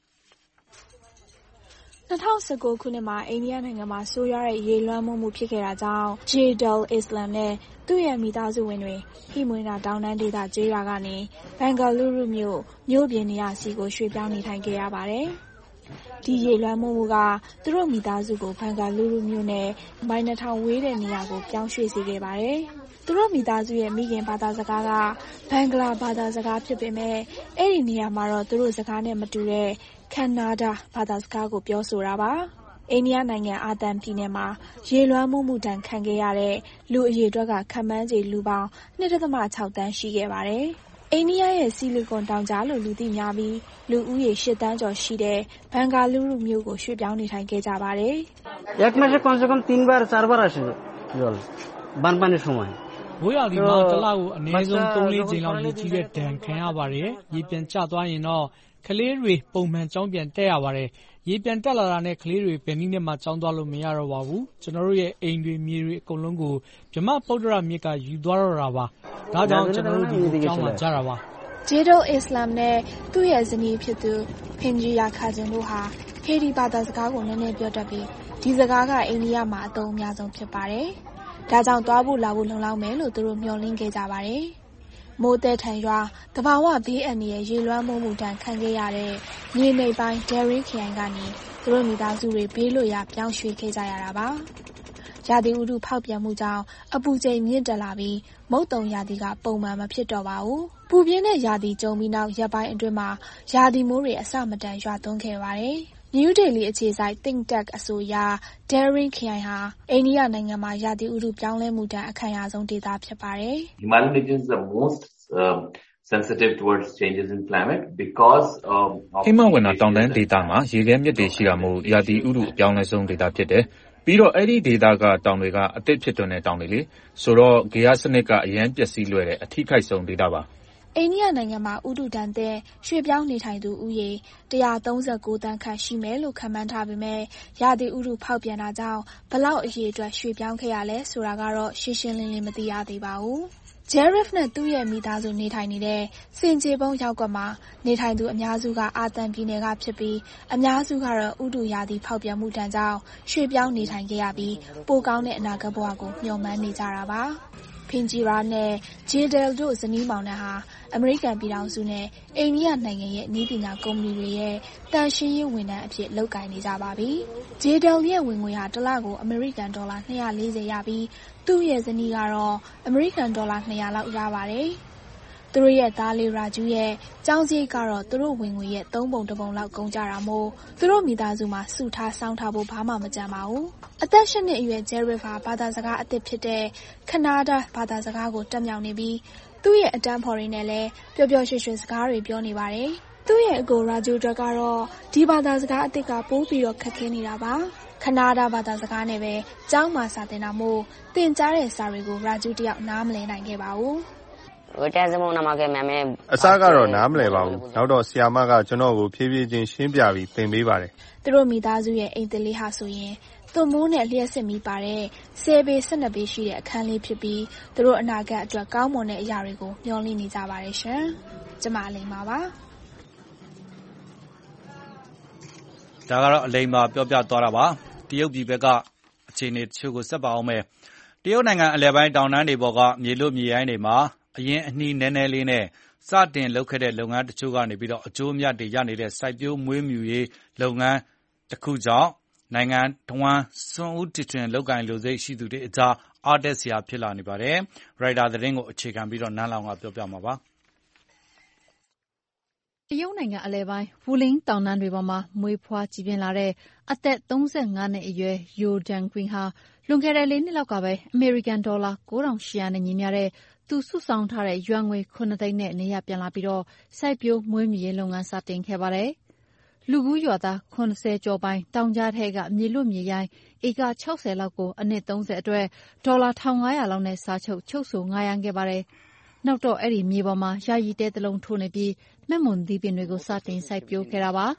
၂၀၁၉ခုနှစ်မှာအိန္ဒိယနိုင်ငံမှာဆိုးရွားတဲ့ရေလွှမ်းမိုးမှုဖြစ်ခဲ့တာကြောင့် Jadal Islam နဲ့သူ့ရဲ့မိသားစုဝင်တွေဟိမဝန္တာတောင်တန်းဒေသကျေးရွာကနေဘန်ဂလူရူမြို့မြို့ပြင်နေရာစီကိုရွှေ့ပြောင်းနေထိုင်ခဲ့ရပါတယ်။ဒီရေလွှမ်းမိုးမှုကသူတို့မိသားစုကိုဘန်ဂလူရူမြို့နဲ့မိုင်နှစ်ထောင်ဝေးတဲ့နေရာကိုပြောင်းရွှေ့စေခဲ့ပါတယ်။သူတို့မိသားစုရဲ့မိခင်ဘာသာစကားကဘန်ဂလာဘာသာစကားဖြစ်ပေမဲ့အဲ့ဒီနေရာမှာတော့သူတို့စကားနဲ့မတူတဲ့Kannada ဘာသာစကားကိုပြောဆိုတာပါ။အိန္ဒိယနိုင်ငံအာသမ်ပြည်နယ်မှာရေလွှမ်းမိုးမှုဒဏ်ခံခဲ့ရတဲ့လူအရေအတွက်ကခန့်မှန်းခြေလူပေါင်း၂.၆သန်းရှိခဲ့ပါတယ်။အိန္ဒိယရဲ့ဆီလီကွန်တောင်ကြားလို့လူသိများပြီးလူဦးရေ၈သန်းကျော်ရှိတဲ့ဘန်ဂလူရူမြို့ကိုရွှေ့ပြောင်းနေထိုင်ခဲ့ကြပါတယ်။এক মাসে কমসে কম তিনবার চারবার আসে জল বানপানির সময় မိုးရာသီမှာတစ်လကိုအနည်းဆုံးသုံးလေးကြိမ်လောက်ရေကြီးတဲ့ဒဏ်ခံရပါတယ်။ရေပြန်ကျသွားရင်တော့ကလေးတွေပုံမှန်ကျောင်းပြန်တက်ရပါတယ်။ရေပြန်တက်လာတာနဲ့ကလေးတွေဘယ်နည်းနဲ့မှကျောင်းသွားလို့မရတော့ပါဘူး။ကျွန်တော်တို့ရဲ့အိမ်တွေမြေတွေအကုန်လုံးကိုဗြဟ္မပုတ္တရမြစ်ကယူသွားတော့တာပါ။ဒါကြောင့်ကျွန်တော်တို့ဒီကိုကျောင်းလာကြတာပါ။ Jadal Islam နဲ့သူ့ရဲ့ဇနီးဖြစ်သူ Pinjiya Khajan တို့ဟာဟေဒီဘာသာစကားကိုနည်းနည်းပြောတတ်ပြီးဒီစကားကအိန္ဒိယမှာအသုံးအများဆုံးဖြစ်ပါတယ်။ဒါကြောင့်သွားဖို့လာဖို့လုံလောက်မယ်လို့သူတို့မျှော်လင့်ခဲ့ကြပါတယ်။မိုးသည်ထန်ရွာတဘာဝဘေးအန္တရာယ်ရေလွှမ်းမိုးမှုဒဏ်ခံခဲ့ရတဲ့မြေနိမ့်ပိုင်း Derry ခရိုင်ကနေသူတို့မိသားစုတွေဘေးလွတ်ရာပြောင်းရွှေ့ခဲ့ကြရတာပါ။ရာသီဥတုဖောက်ပြန်မှုကြောင့်အပူချိန်မြင့်တက်လာပြီးမုတ်သုန်ရာသီကပုံမှန်မဖြစ်တော့ပါဘူး။ပူပြင်းတဲ့ရာသီကြုံပြီးနောက်ရက်ပိုင်းအတွင်းမှာရာသီမိုးတွေအဆမတန်ရွာသွန်းခဲ့ပါတယ်။ New Delhi အခြေစိုက် Think Tank အဆိုအရ Derry ခရိုင်ဟာအိန္ဒိယနိုင်ငံမှာရာသီဥတုပြောင်းလဲမှုဒဏ်အခံရဆုံးဒေသဖြစ်ပါတယ်။ Himalayan region is the most uh, sensitive towards changes in climate because um, of အိမ်မဝင်တာတောင်တန်းဒေသမှာရေခဲမြစ်တွေရှိတာမို့ရာသီဥတုအပြောင်းလဲဆုံးဒေသဖြစ်တယ်။ပြီးတော့အဲ့ဒီဒေသကတောင်တွေကအသစ်ဖြစ်တွန်းတဲ့တောင်တွေလေဆိုတော့ဂေဟစနစ်ကအရန်ပျက်စီးလွယ်တဲ့အထိခိုက်ဆုံးဒေသပါ။အိန္ဒိယနိုင်ငံမှာဥတုဒဏ်သင့်ရွှေ့ပြောင်းနေထိုင်သူဦးရေone hundred thirty-nineသန်းခန့်ရှိမယ်လို့ခန့်မှန်းထားပေမဲ့ရာသီဥတုဖောက်ပြန်တာကြောင့်ဘလောက်အရေအတွက်ရွှေ့ပြောင်းခဲ့ရလဲဆိုတာကတော့ရှင်းရှင်းလင်းလင်းမသိရသေးပါဘူး။ Jarif နဲ့သူ့ရဲ့မိသားစုနေထိုင်နေတဲ့စင်ကြေပုံးရပ်ကွက်မှာနေထိုင်သူအများစုကအာသံပြည်နယ်ကဖြစ်ပြီးအများစုကတော့ဥတုရာသီဖောက်ပြန်မှုဒဏ်ကြောင့်ရွှေ့ပြောင်းနေထိုင်ခဲ့ရပြီးပိုကောင်းတဲ့အနာဂတ်ဘဝကိုမျှော်မှန်းနေကြတာပါ။ Pinjira နဲ့ Jadel တို့ဇနီးမောင်နှံဟာအမေရိကန်ပြည်ထောင်စုနဲ့အိန္ဒိယနိုင်ငံရဲ့နည်းပညာကုမ္ပဏီတွေရဲ့တန်ရှင်းရေးဝန်ထမ်းအဖြစ်လုပ်ကိုင်နေကြပါပြီ။ Jadel ရဲ့ဝင်ငွေဟာတစ်လကိုအမေရိကန်ဒေါ်လာtwo hundred fortyရပြီးသူ့ရဲ့ဇနီးကတော့အမေရိကန်ဒေါ်လာtwo hundredလောက်ရပါတယ်။သူတို့ရဲ့သားလေးရာဂျူးရဲ့ကျောင်းစရိတ်ကတော့သူတို့ဝင်ငွေရဲ့သုံးပုံတစ်ပုံလောက်ကုန်ကြတာမို့သူတို့မိသားစုမှာစုထားစောင့်ထားဖို့ဘာမှမကြံပါဘူး။အသက်eightနှစ်အရွယ် Jarif ဟာဘာသာစကားအသစ်ဖြစ်တဲ့ Kannada ဘာသာစကားကိုတက်မြောက်နေပြီးသူ့ရဲ့အတန်းဖော်တွေနဲ့လည်းပျော်ပျော်ရွှင်ရွှင်စကားတွေပြောနေပါတယ်။သူ့ရဲ့အကိုရာဂျူးအတွက်ကတော့ဒီဘာသာစကားအသစ်ကပိုပြီးတော့ခက်ခဲနေတာပါ။ Kannada ဘာသာစကားနဲ့ပဲကျောင်းမှာစာသင်တာမို့သင်ကြားတဲ့စာတွေကိုရာဂျူးတယောက်နားမလည်နိုင်ခဲ့ပါဘူး။အစကတော့နားမလည်ပါဘူးနောက်တော့ဆီယာမကကျွန်တော်ကိုဖြည်းဖြည်းချင်းရှင်းပြပြီးသင်ပေးပါတယ်သူတို့မိသားစုရဲ့အိမ်သစ်လေးဟာဆိုရင်သွပ်မိုးနဲ့လျှက်စစ်မီးပါတဲ့tenပေtwelveပေရှိတဲ့အခန်းလေးဖြစ်ပြီးသူတို့အနာဂတ်အတွက်ကောင်းမွန်တဲ့အရာတွေကိုမျှော်လင့်နေကြပါတယ်ရှင်ကျမအလိမ္မာပါဒါကတော့အလိမ္မာပြောပြသွားတာပါတရုတ်ပြည်ဘက်ကအခြေအနေတချို့ကိုဆက်ပါအောင်မယ်တရုတ်နိုင်ငံအလယ်ပိုင်းတောင်တန်းတွေပေါ်ကမြေလွတ်မြေရိုင်းတွေမှာအရင်အနှီးနည်းနည်းလေးနဲ့စတင်လုပ်ခဲ့တဲ့လုပ်ငန်းတချို့ကနေပြီးတော့အကျိုးအမြတ်တွေရနေတဲ့စိုက်ပျိုးမွေးမြူရေးလုပ်ငန်းတစ်ခုကြောင့်နိုင်ငံတော်ဝန်စွန့်ဦးတည်ထွင်လုပ်ကိုင်လိုစိတ်ရှိသူတွေအကြားအားတက်စရာဖြစ်လာနေပါတယ်။ Rider သတင်းကိုအခြေခံပြီးတော့နန်းလောင်ကပြောပြမှာပါ။တရုတ်နိုင်ငံအလယ်ပိုင်းဝူလင်းတောင်တန်းတွေပေါ်မှာမွေးဖွားကြီးပြင်းလာတဲ့အသက်thirty-fiveနှစ်အရွယ် Yo Dongqing ဟာလွန်ခဲ့တဲ့လေးနှစ်လောက်ကပဲအမေရိကန်ဒေါ်လာnine thousand eight hundredနဲ့ညီမျှတဲ့သူစုဆောင်ထားတဲ့ယွမ်ငွေnineသိန်းနဲ့နေရပြန်လာပြီးတော့စိုက်ပျိုးမွေးမြူရေးလုပ်ငန်းစတင်ခဲ့ပါတယ်။လူကူးရွာသားseventyကျော်ပိုင်းတောင်ကြားထဲကမြေလွတ်မြေရိုင်းဧကsixtyလောက်ကိုအနှစ်thirtyအတွက်ဒေါ်လာfifteen hundredလောက်နဲ့စာချုပ်ချုပ်ဆိုငှားရမ်းခဲ့ပါတယ်။နောက်တော့အဲ့ဒီမြေပေါ်မှာယာယီတဲတစ်လုံးထိုးနေပြီးမက်မွန်သီးပင်တွေကိုစတင်စိုက်ပျိုးခဲ့တာပါ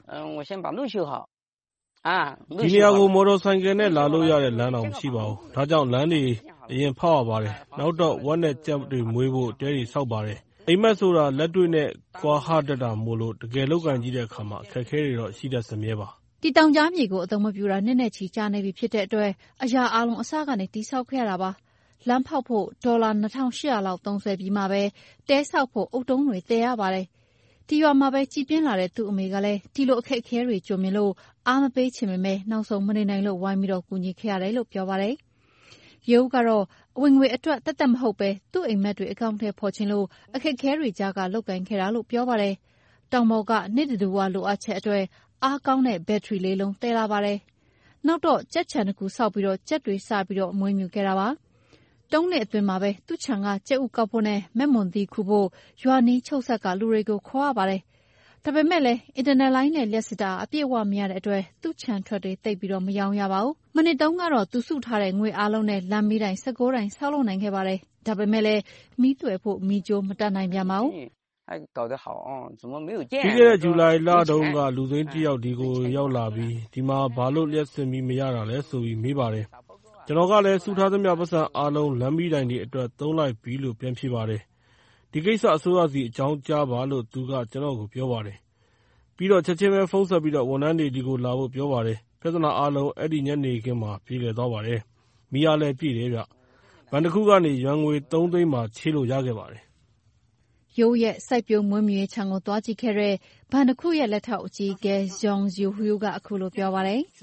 ။ဒီနေရာကိုမော်တော်ဆိုင်ကယ်နဲ့လာလို့ရတဲ့လမ်းတောင်မရှိပါဘူး။ဒါကြောင့်လမ်းတွေအရင်ဖောက်ရပါတယ်။နောက်တော့ဝက်နဲ့ကြက်တွေမွေးဖို့တဲတွေဆောက်ပါတယ်။အိမ်မက်ဆိုတာလက်တွေ့နဲ့ကွာဟတတ်တာမို့လို့တကယ်လုပ်ကိုင်ကြည့်တဲ့အခါမှာအခက်အခဲတွေတော့ရှိတတ်စမြဲပါ။ဒီတောင်ကြားမြေကိုအသုံးမပြုတာနှစ်နဲ့ချီကြာနေပြီဖြစ်တဲ့အတွက်အရာအားလုံးအစကနေတည်ဆောက်ခဲ့ရတာပါ။လမ်းဖောက်ဖို့ဒေါ်လာtwo thousand eight hundredလောက်သုံးစွဲပြီးမှပဲတဲဆောက်ဖို့အုတ်တုံးတွေတည်ရပါတယ်။ဒီရွာမှာပဲကြီးပြင်းလာတဲ့သူ့အမေကလည်းဒီလိုအခက်အခဲတွေကြုံမြင်လို့အားမပေးချင်ပေမဲ့နောက်ဆုံးမနေနိုင်လို့ဝိုင်းပြီးတော့ကူညီခဲ့ရတယ်လို့ပြောပါတယ်။ရုပ်ကတော့အဝင်ငွေအတွက်တက်တက်မဟုတ်ပဲသူ့အိမ်မက်တွေအကောင့်ထဲပေါ်ခြင်းလို့အခက်အခဲတွေကြားကလုတ်ကင်ခဲ့တာလို့ပြောပါတယ်။တောင်ပေါ်ကနေ့တူဝါလိုအပ်ချက်အတွက်အားကောင်းတဲ့ဘက်ထရီလေးလုံးတည်လာပါတယ်။နောက်တော့ကြက်ချန်တစ်ခုဆောက်ပြီးတော့ကြက်တွေစပြီးတော့မွေးမြူခဲ့တာပါ။တုံးနှစ်အတွင်းမှာပဲသူ့ခြံကကြက်ဥကောက်ဖို့နဲ့မက်မွန်သီးခူဖို့ရွာနီးချုပ်ဆက်ကလူတွေကိုခေါ်ရပါတယ်။ဒါပေမဲ့လည်းအင်တာနက်လိုင်းနဲ့လျှက်စစ်တာအပြည့်အဝမရတဲ့အတွက်သူ့ခြံထွက်တွေတိတ်ပြီးတော့မရောင်းရပါဘူး။မနစ်တုန်းကတော့သူစုထားတဲ့ငွေအားလုံးနဲ့လမ်းမီးတိုင်nineteenတိုင်ဆောက်လုပ်နိုင်ခဲ့ပါတယ်။ဒါပေမဲ့လည်းမီးသွယ်ဖို့မီးကြိုးမတက်နိုင်ပြန်ပါဘူး။ပြီးခဲ့တဲ့ဇူလိုင်လတုန်းကလူစိမ်းတစ်ယောက်ဒီကိုရောက်လာပြီးဒီမှာဘာလို့လျှက်စစ်မီးမရတာလဲဆိုပြီးမေးပါတယ်။ကျွန်တော်ကလည်းစုထားသမျှပိုက်ဆံအားလုံးလမ်းမီးတိုင်တွေအတွက်သုံးလိုက်ပြီလို့ပြန်ဖြေပါတယ်။ဒီကိစ္စအစိုးရစီအကြောင်းကြားပါလို့သူကကျွန်တော်ကိုပြောပါတယ်။ပြီးတော့ချက်ချင်းပဲဖုန်းဆက်ပြီးတော့ဝန်ထမ်းတွေဒီကိုလာဖို့ပြောပါတယ်။ပြဿနာအားလုံးအဲ့ဒီညနေခင်းမှာပြေလည်သွားပါတယ်။မီးအားလည်းပြည့်တယ်ဗျ။ဘဏ်တစ်ခုကနေယွမ်ငွေthreeသိန်းမှာချေးလို့ရခဲ့ပါတယ်။ရုပ်ရဲ့စိုက်ပျိုးမွေးမြူရေးခြံကိုသွားကြည့်ခဲ့တဲ့ဘဏ်တစ်ခုရဲ့လက်ထောက်အကြီးအကဲ Zhong Yuhu ကအခုလိုပြောပါတယ်။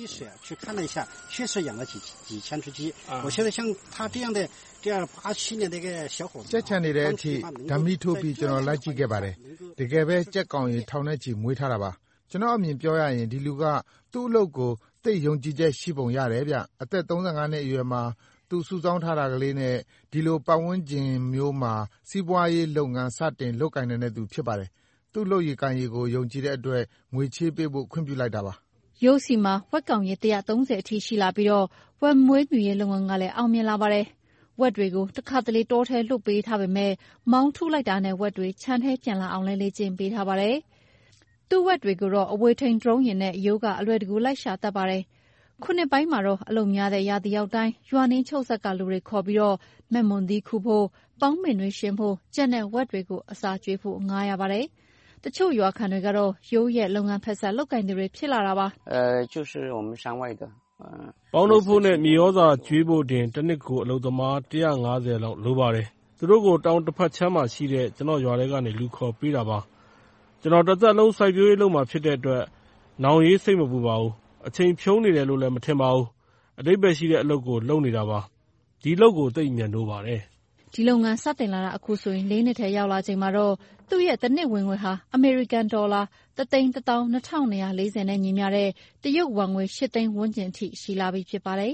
ကြက်ချန်နေတဲ့အထိဓာတ်မီးထိုးပြီးကျွန်တော်လိုက်ကြည့်ခဲ့ပါတယ်။တကယ်ပဲကြက်ကောင်ရေထောင်နဲ့ချီမွေးထားတာပါ။ကျွန်တော်အမြင်ပြောရရင်ဒီလူကသူ့အလုပ်ကိုသိပ်ယုံကြည်ချက်ရှိပုံရတယ်ဗျ။အသက်thirty-fiveနှစ်အရွယ်မှာသူစုဆောင်းထားတာကလေးနဲ့ဒီလိုပတ်ဝန်းကျင်မျိုးမှာစီးပွားရေးလုပ်ငန်းစတင်လုပ်ကိုင်နေတဲ့သူဖြစ်ပါတယ်။သူ့လုပ်ရည်ကိုင်ရည်ကိုယုံကြည်တဲ့အတွက်ငွေချေးပေးဖို့ခွင့်ပြုလိုက်တာပါ။ရုပ်စီမှာဝက်ကောင်ရေone hundred thirtyအထိရှိလာပြီးတော့ဝက်မွေးမြူရေးလုပ်ငန်းကလည်းအောင်မြင်လာပါတယ်။ဝက်တွေကိုတခါတလေတောထဲလွတ်ပေးထားပေမဲ့မောင်းထုတ်လိုက်တာနဲ့ဝက်တွေခြံထဲပြန်လာအောင်လဲလေ့ကျင့်ပေးထားပါတယ်။သူ့ဝက်တွေကိုတော့အဝေးထိန်ဒရုန်းယာဉ်နဲ့ရိုးကအလွယ်တကူလိုက်ရှာတတ်ပါတယ်။ခုနှစ်ပိုင်းမှာတော့အလုံများတဲ့ရာသီရောက်တိုင်းရွာနင်းချုပ်ဆက်ကလူတွေခေါ်ပြီးတော့မက်မွန်သီးခူဖို့ပေါင်းမင်တွေရှင်းဖို့ကြက်နဲ့ဝက်တွေကိုအစာကျွေးဖို့ငားရပါတယ်။တချို့ရွာခံတွေကတော့ရိုးရဲ့လုပ်ငန်းဖက်ဆက်လုပ်ကင်တွေဖြစ်လာတာပါ။呃就是我们山外的ပေါင်းလုပ်ဖို့နဲ့မြေဩဇာကျွေးဖို့တင်တစ်နှစ်ကိုအလုပ်သမားone hundred fiftyလောက်လိုပါတယ်။သူတို့ကိုတောင်တစ်ဖက်ချမ်းမှာရှိတဲ့ကျွန်တော်ရွာထဲကနေလူခေါ်ပေးတာပါ။ကျွန်တော်တစ်သက်လုံးစိုက်ပျိုးရေးလုပ်မှာဖြစ်တဲ့အတွက်နောင်ရေးစိတ်မပူပါဘူး။အချိန်ဖြုံးနေတယ်လို့လည်းမထင်ပါဘူး။အတိတ်ပဲရှိတဲ့အလုပ်ကိုလုပ်နေတာပါ။ဒီလုပ်ကိုသိမြင်လို့ပါတယ်။ဒီလုပ်ငန်းစတင်လာတာအခုဆိုရင်လေးနှစ်ထဲရောက်လာချိန်မှာတော့သူ့ရဲ့တစ်နှစ်ဝင်ငွေဟာအမေရိကန်ဒေါ်လာတစ်သိန်းတစ်သောင်းနှစ်ထောင်နှစ်ရာလေးဆယ်နဲ့ညီမျှတဲ့တရုတ်ဝမ်ငွေရှစ်သိန်းဝန်းကျင်အထိရှိလာပြီဖြစ်ပါတယ်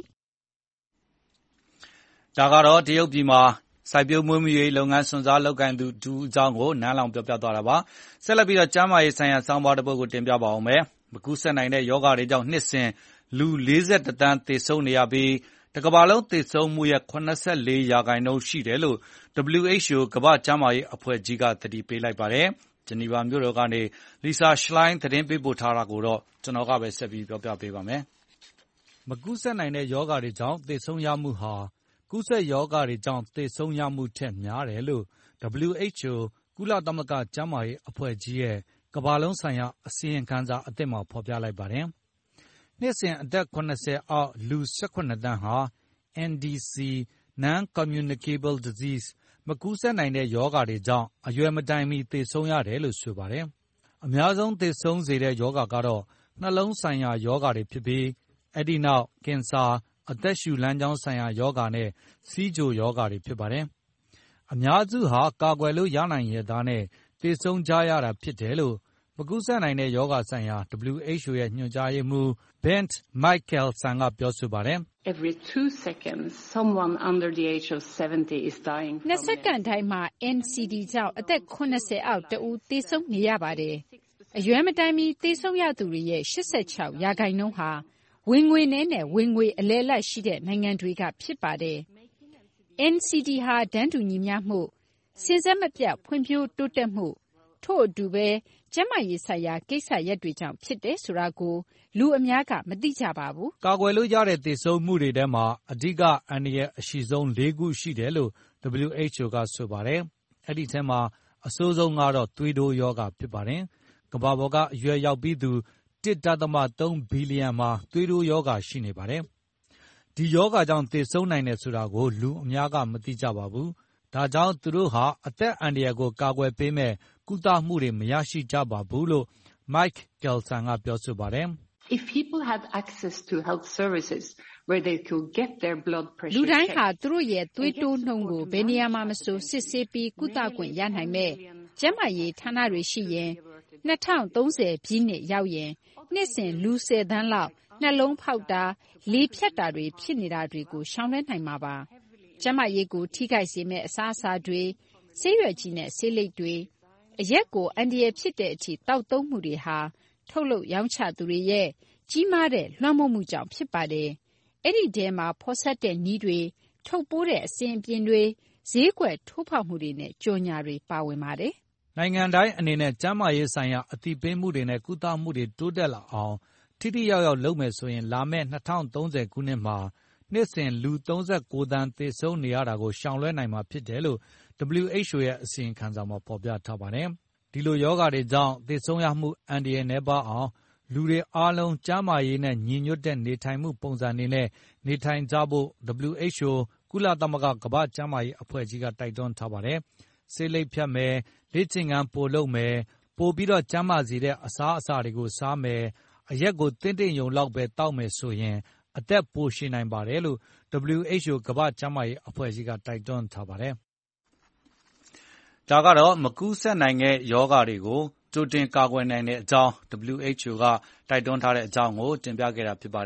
။ဒါကတော့တရုတ်ပြည်မှာစိုက်ပျိုးမွေးမြူရေးလုပ်ငန်းစွန့်စားလုပ်ကိုင်သူဒူအကြောင်းကိုနန်းလောင်ပြောပြသွားတာပါ။ဆက်လက်ပြီးတော့ကျန်းမာရေးဆိုင်ရာစောင်းပါးတစ်ပုဒ်ကိုတင်ပြပါအောင်မယ်။မကူးစက်နိုင်တဲ့ယောဂတွေကြောင့်နှစ်စဉ်လူ၄၁သန်းသေဆုံးနေရပြီးတကမ္ဘာလုံးသေဆုံးမှုရဲ့၇၄ရာခိုင်နှုန်းရှိတယ်လို့ W H O ကမ္ဘာ့ကျန်းမာရေးအဖွဲ့ကြီးကသတိပေးလိုက်ပါတယ်။ဂျနီဗာမြို့တော်ကနေ Lisa Schlein သတင်းပေးပို့ထားတာကိုတော့ကျွန်တော်ကပဲဆက်ပြီးပြောပြပေးပါမယ်။မကူးစက်နိုင်တဲ့ယောဂတွေကြောင့်သေဆုံးရမှုဟာကူးစက်ယောဂတွေကြောင့်သေဆုံးရမှုထက်များတယ်လို့ W H O ကုလသမဂ္ဂကျန်းမာရေးအဖွဲ့ကြီးရဲ့ကမ္ဘာလုံးဆိုင်ရာအစီရင်ခံစာအသစ်မှာဖော်ပြလိုက်ပါတယ်။နှစ်စဉ်အသက်၇၀အောက်လူ၁၇သန်းဟာ N D C Non-Communicable Disease မကူးစက်နိုင်တဲ့ယောဂတွေကြောင့်အရွယ်မတိုင်မီသေဆုံးရတယ်လို့ဆိုပါတယ်။အများဆုံးသေဆုံးစေတဲ့ယောဂကတော့နှလုံးဆိုင်ရာယောဂတွေဖြစ်ပြီးအဲ့ဒီနောက်ကင်ဆာအသက်ရှူလမ်းကြောင်းဆိုင်ရာယောဂနဲ့ဆီးချိုယောဂတွေဖြစ်ပါတယ်။အများစုဟာကာကွယ်လို့ရနိုင်ရသားနဲ့သေဆုံးကြရတာဖြစ်တယ်လို့မကူးစက်နိုင်တဲ့ယောဂဆိုင်ရာ W H O ရဲ့ညွှန်ကြားရေးမှူး Bent Michelson ကပြောဆိုပါတယ်။ Every two seconds, someone under the age of seventy is dying. နှစ်စက္ကန့်တိုင်းမှာ N C D ကြောင့်အသက်၇၀အောက်တဦးသေဆုံးနေရပါတယ်။အရွယ်မတိုင်မီသေဆုံးရသူတွေရဲ့၈၆ရာခိုင်နှုန်းဟာဝင်ငွေနည်းနဲ့ဝင်ငွေအလယ်လတ်ရှိတဲ့နိုင်ငံတွေကဖြစ်ပါတယ်။ N C D ဟာတန်းတူညီမျှမှုစဉ်ဆက်မပြတ်ဖွံ့ဖြိုးတိုးတက်မှုထို့အတူပဲကျန်းမာရေးဆိုင်ရာကိစ္စရပ်တွေကြောင့်ဖြစ်တယ်ဆိုတာကိုလူအများကမသိကြပါဘူး။ကာကွယ်လို့ရတဲ့သေဆုံးမှုတွေထဲမှာအဓိကအန္တရာယ်အရှိဆုံး၄ခုရှိတယ်လို့ W H O ကဆိုပါတယ်။အဲ့ဒီထဲမှာအဆိုးဆုံးကတော့သွေးတိုးရောဂါဖြစ်ပါတယ်။ကမ္ဘာပေါ်ကအရွယ်ရောက်ပြီးသူတစ်ဒသမသုံးဘီလီယံမှာသွေးတိုးရောဂါရှိနေပါတယ်။ဒီရောဂါကြောင့်သေဆုံးနိုင်တယ်ဆိုတာကိုလူအများကမသိကြပါဘူး။ဒါကြောင့်သူတို့ဟာအသက်အန္တရာယ်ကိုကာကွယ်ပေးမဲ့ကုသမှုတွေမရရှိကြပါဘူးလို့ Mike Gelson ကပြောဆိုပါတယ်။ If people had access to health services where they could get their blood pressure လူတိုင်းဟာသူတို့ရဲ့သွေးတိုးနှုန်းကိုဘယ်နေရာမှာမဆိုစစ်ဆေးပြီးကုသခွင့်ရနိုင်မဲ့ကျန်းမာရေးဌာနတွေရှိရင်၂၀၃၀ပြည့်နှစ်ရောက်ရင်နှစ်စဉ်လူ၁၀သန်းလောက်နှလုံးဖောက်တာလေဖြတ်တာတွေဖြစ်နေတာတွေကိုရှောင်လွှဲနိုင်မှာပါ။ကျန်းမာရေးကိုထိခိုက်စေမဲ့အစားအစာတွေဆေးရွက်ကြီးနဲ့ဆေးလိပ်တွေအရက်ကိုအန္တရာယ်ဖြစ်တဲ့အထိတောက်သုံးမှုတွေဟာထုတ်လုပ်ရောင်းချသူတွေရဲ့ကြီးမားတဲ့လွှမ်းမိုးမှုကြောင့်ဖြစ်ပါတယ်။အဲ့ဒီထဲမှာဖော်ဆက်တဲ့နည်းတွေထုတ်ပိုးတဲ့အစဉ်အပြင်တွေဈေးကွက်ထိုးဖောက်မှုတွေနဲ့ကြော်ညာတွေပါဝင်ပါတယ်။နိုင်ငံတိုင်းအနေနဲ့ကျန်းမာရေးဆိုင်ရာအသိပေးမှုတွေနဲ့ကုသမှုတွေတိုးတက်လာအောင်ထိထိရောက်ရောက်လုပ်မယ်ဆိုရင်လာမယ့်၂၀၃၀ခုနှစ်မှာနှစ်စဉ်လူ၃၉သန်းသေဆုံးနေရတာကိုရှောင်လွှဲနိုင်မှာဖြစ်တယ်လို့ W H O ရဲ့အစီရင်ခံစာမှာဖော်ပြထားပါတယ်။ဒီလိုယောဂတွေကြောင့်သေဆုံးရမှုအန္တရာယ်နည်းပါးအောင်လူတွေအားလုံးကျန်းမာရေးနဲ့ညီညွတ်တဲ့နေထိုင်မှုပုံစံတွေနဲ့နေထိုင်ကြဖို့ W H O ကုလသမဂ္ဂကမ္ဘာ့ကျန်းမာရေးအဖွဲ့ကြီးကတိုက်တွန်းထားပါတယ်။ဆေးလိပ်ဖြတ်မယ်လေ့ကျင့်ခန်းပိုလုပ်မယ်ပိုပြီးတော့ကျန်းမာစေတဲ့အစားအစာတွေကိုစားမယ်အရက်ကိုတင်းတင်းယုံလောက်ပဲတောက်မယ်ဆိုရင်အသက်ပိုရှည်နိုင်ပါတယ်လို့ W H O ကမ္ဘာ့ကျန်းမာရေးအဖွဲ့ကြီးကတိုက်တွန်းထားပါတယ်။ဒါကတော့မကူးစက်နိုင်တဲ့ယောဂတွေကိုကြိုတင်ကာကွယ်နိုင်တဲ့အကြောင်း W H O ကတိုက်တွန်းထားတဲ့အကြောင်းကိုတင်ပြခဲ့တာဖြစ်ပါတယ်။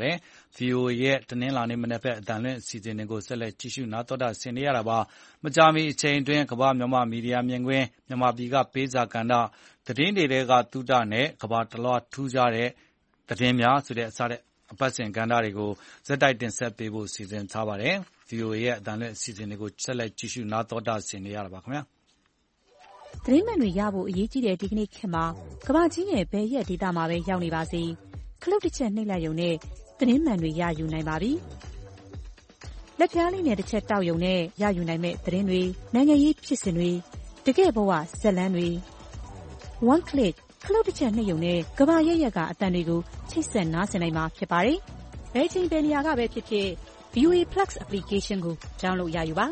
ဗွီအိုအေရဲ့တနင်္လာနေ့မနက်ဘက်အသံလွှင့်အစီအစဉ်တွေကိုဆက်လက်ကြည့်ရှုနားတော်တာဆင်နေရတာပါ။မကြာမီအချိန်အတွင်းကမ္ဘာမြန်မာမီဒီယာမြင်ကွင်းမြန်မာပြည်ကပေးစာကဏ္ဍသတင်းတွေကသုတနဲ့ကမ္ဘာတလွှားထူးခြားတဲ့သတင်းများဆိုတဲ့အစတဲ့အပတ်စဉ်ကဏ္ဍတွေကိုဇက်တိုက်တင်ဆက်ပေးဖို့စီစဉ်ထားပါတယ်။ ဗွီအိုအေရဲ့အသံလွှင့်အစီအစဉ်တွေကိုဆက်လက်ကြည့်ရှုနားတော်တာဆင်နေရတာပါခင်ဗျာ။သတင်းမှန်တွေရဖို့အရေးကြီးတဲ့ဒီကနေ့ခေတ်မှာကမ္ဘာကြီးရဲ့ဘယ်ရက်ဒေသမှာပဲရောက်နေပါစေခလုတ်တစ်ချက်နှိပ်လိုက်ရုံနဲ့သတင်းမှန်တွေရယူနိုင်ပါပြီ။လက်ပြားလေးနဲ့တစ်ချက်တောက်ရုံနဲ့ရယူနိုင်မဲ့သတင်းတွေနိုင်ငံရေးဖြစ်စဉ်တွေတကယ့်ဘဝဇာတ်လမ်းတွေ one click ခလုတ်တစ်ချက်နှိပ်ရုံနဲ့ကမ္ဘာရဲ့ရက်ကအသံတွေကိုချိတ်ဆက်နားဆင်နိုင်မှာဖြစ်ပါတယ်။ဘယ်ချိန်ဘယ်နေရာကပဲဖြစ်ဖြစ် ဗီအိုအေ Plus application ကို download ရယူပါ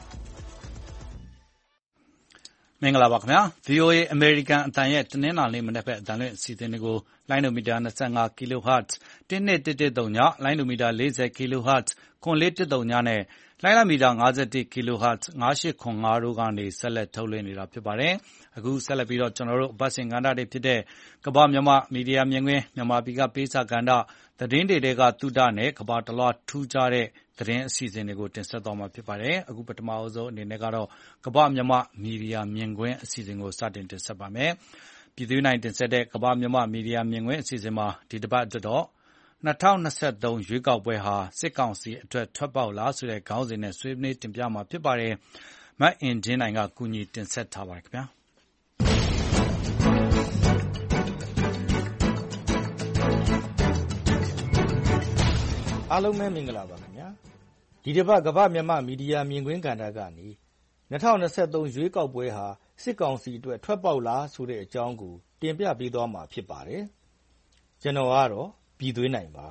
မင်္ဂလာပါခင်ဗျာ ဗွီအိုအေအမေရိကန်အသံရဲ့တနင်္လာနေ့မနက်ဘက်အသံလွှင့်အစီအစဉ်တွေကိုလိုင်းနိုမီတာ၂၅ kHz တစ် ၂ တစ် တစ် သုံး ညလိုင်းနိုမီတာ၄၀ kHz ခွန် ၄ တစ် သုံး ညနဲ့လိုင်းလမီတာ၅၁ kHz ၅၈၇၅ တို့ကနေဆက်လက်ထုတ်လွှင့်နေတာဖြစ်ပါတယ်။အခုဆက်လက်ပြီးတော့ကျွန်တော်တို့အပတ်စဉ်ကဏ္ဍတွေဖြစ်တဲ့ကမ္ဘာမြန်မာမီဒီယာမြင်ကွင်းမြန်မာပြည်ကပေးစာကဏ္ဍသတင်းတွေကသုတနဲ့ကမ္ဘာတလွှားထူးခြားတဲ့သတင်းအစီအစဉ်တွေကိုတင်ဆက်သွားမှာဖြစ်ပါတယ်။အခုပထမအဆုံးအနေနဲ့ကတော့ကမ္ဘာမြန်မာမီဒီယာမြင်ကွင်းအစီအစဉ်ကိုစတင်တင်ဆက်ပါမယ်။ပြည်သူ့နိုင်တင်ဆက်တဲ့ကမ္ဘာမြန်မာမီဒီယာမြင်ကွင်းအစီအစဉ်မှာဒီတစ်ပတ်အတွက်တော့၂၀၂၃ရွေးကောက်ပွဲဟာစစ်ကောင်စီအတွက်ထွက်ပေါက်လားဆိုတဲ့ခေါင်းစဉ်နဲ့ဆွေးနွေးတင်ပြမှာဖြစ်ပါတယ်။မအင်ဂျင်းနိုင်ကကူညီတင်ဆက်ထားပါတယ်ခင်ဗျာ။အားလုံးပဲမင်္ဂလာပါခင်ဗျာဒီတစ်ပတ်ကမ္ဘာမြန်မာမီဒီယာမြင်ကွင်းကဏ္ဍကနေ၂၀၂၃ရွေးကောက်ပွဲဟာစစ်ကောင်စီအတွက်ထွက်ပေါက်လားဆိုတဲ့အကြောင်းကိုတင်ပြပေးသွားမှာဖြစ်ပါတယ်ကျွန်တော်ကတော့ပြည်သွင်းနိုင်ပါ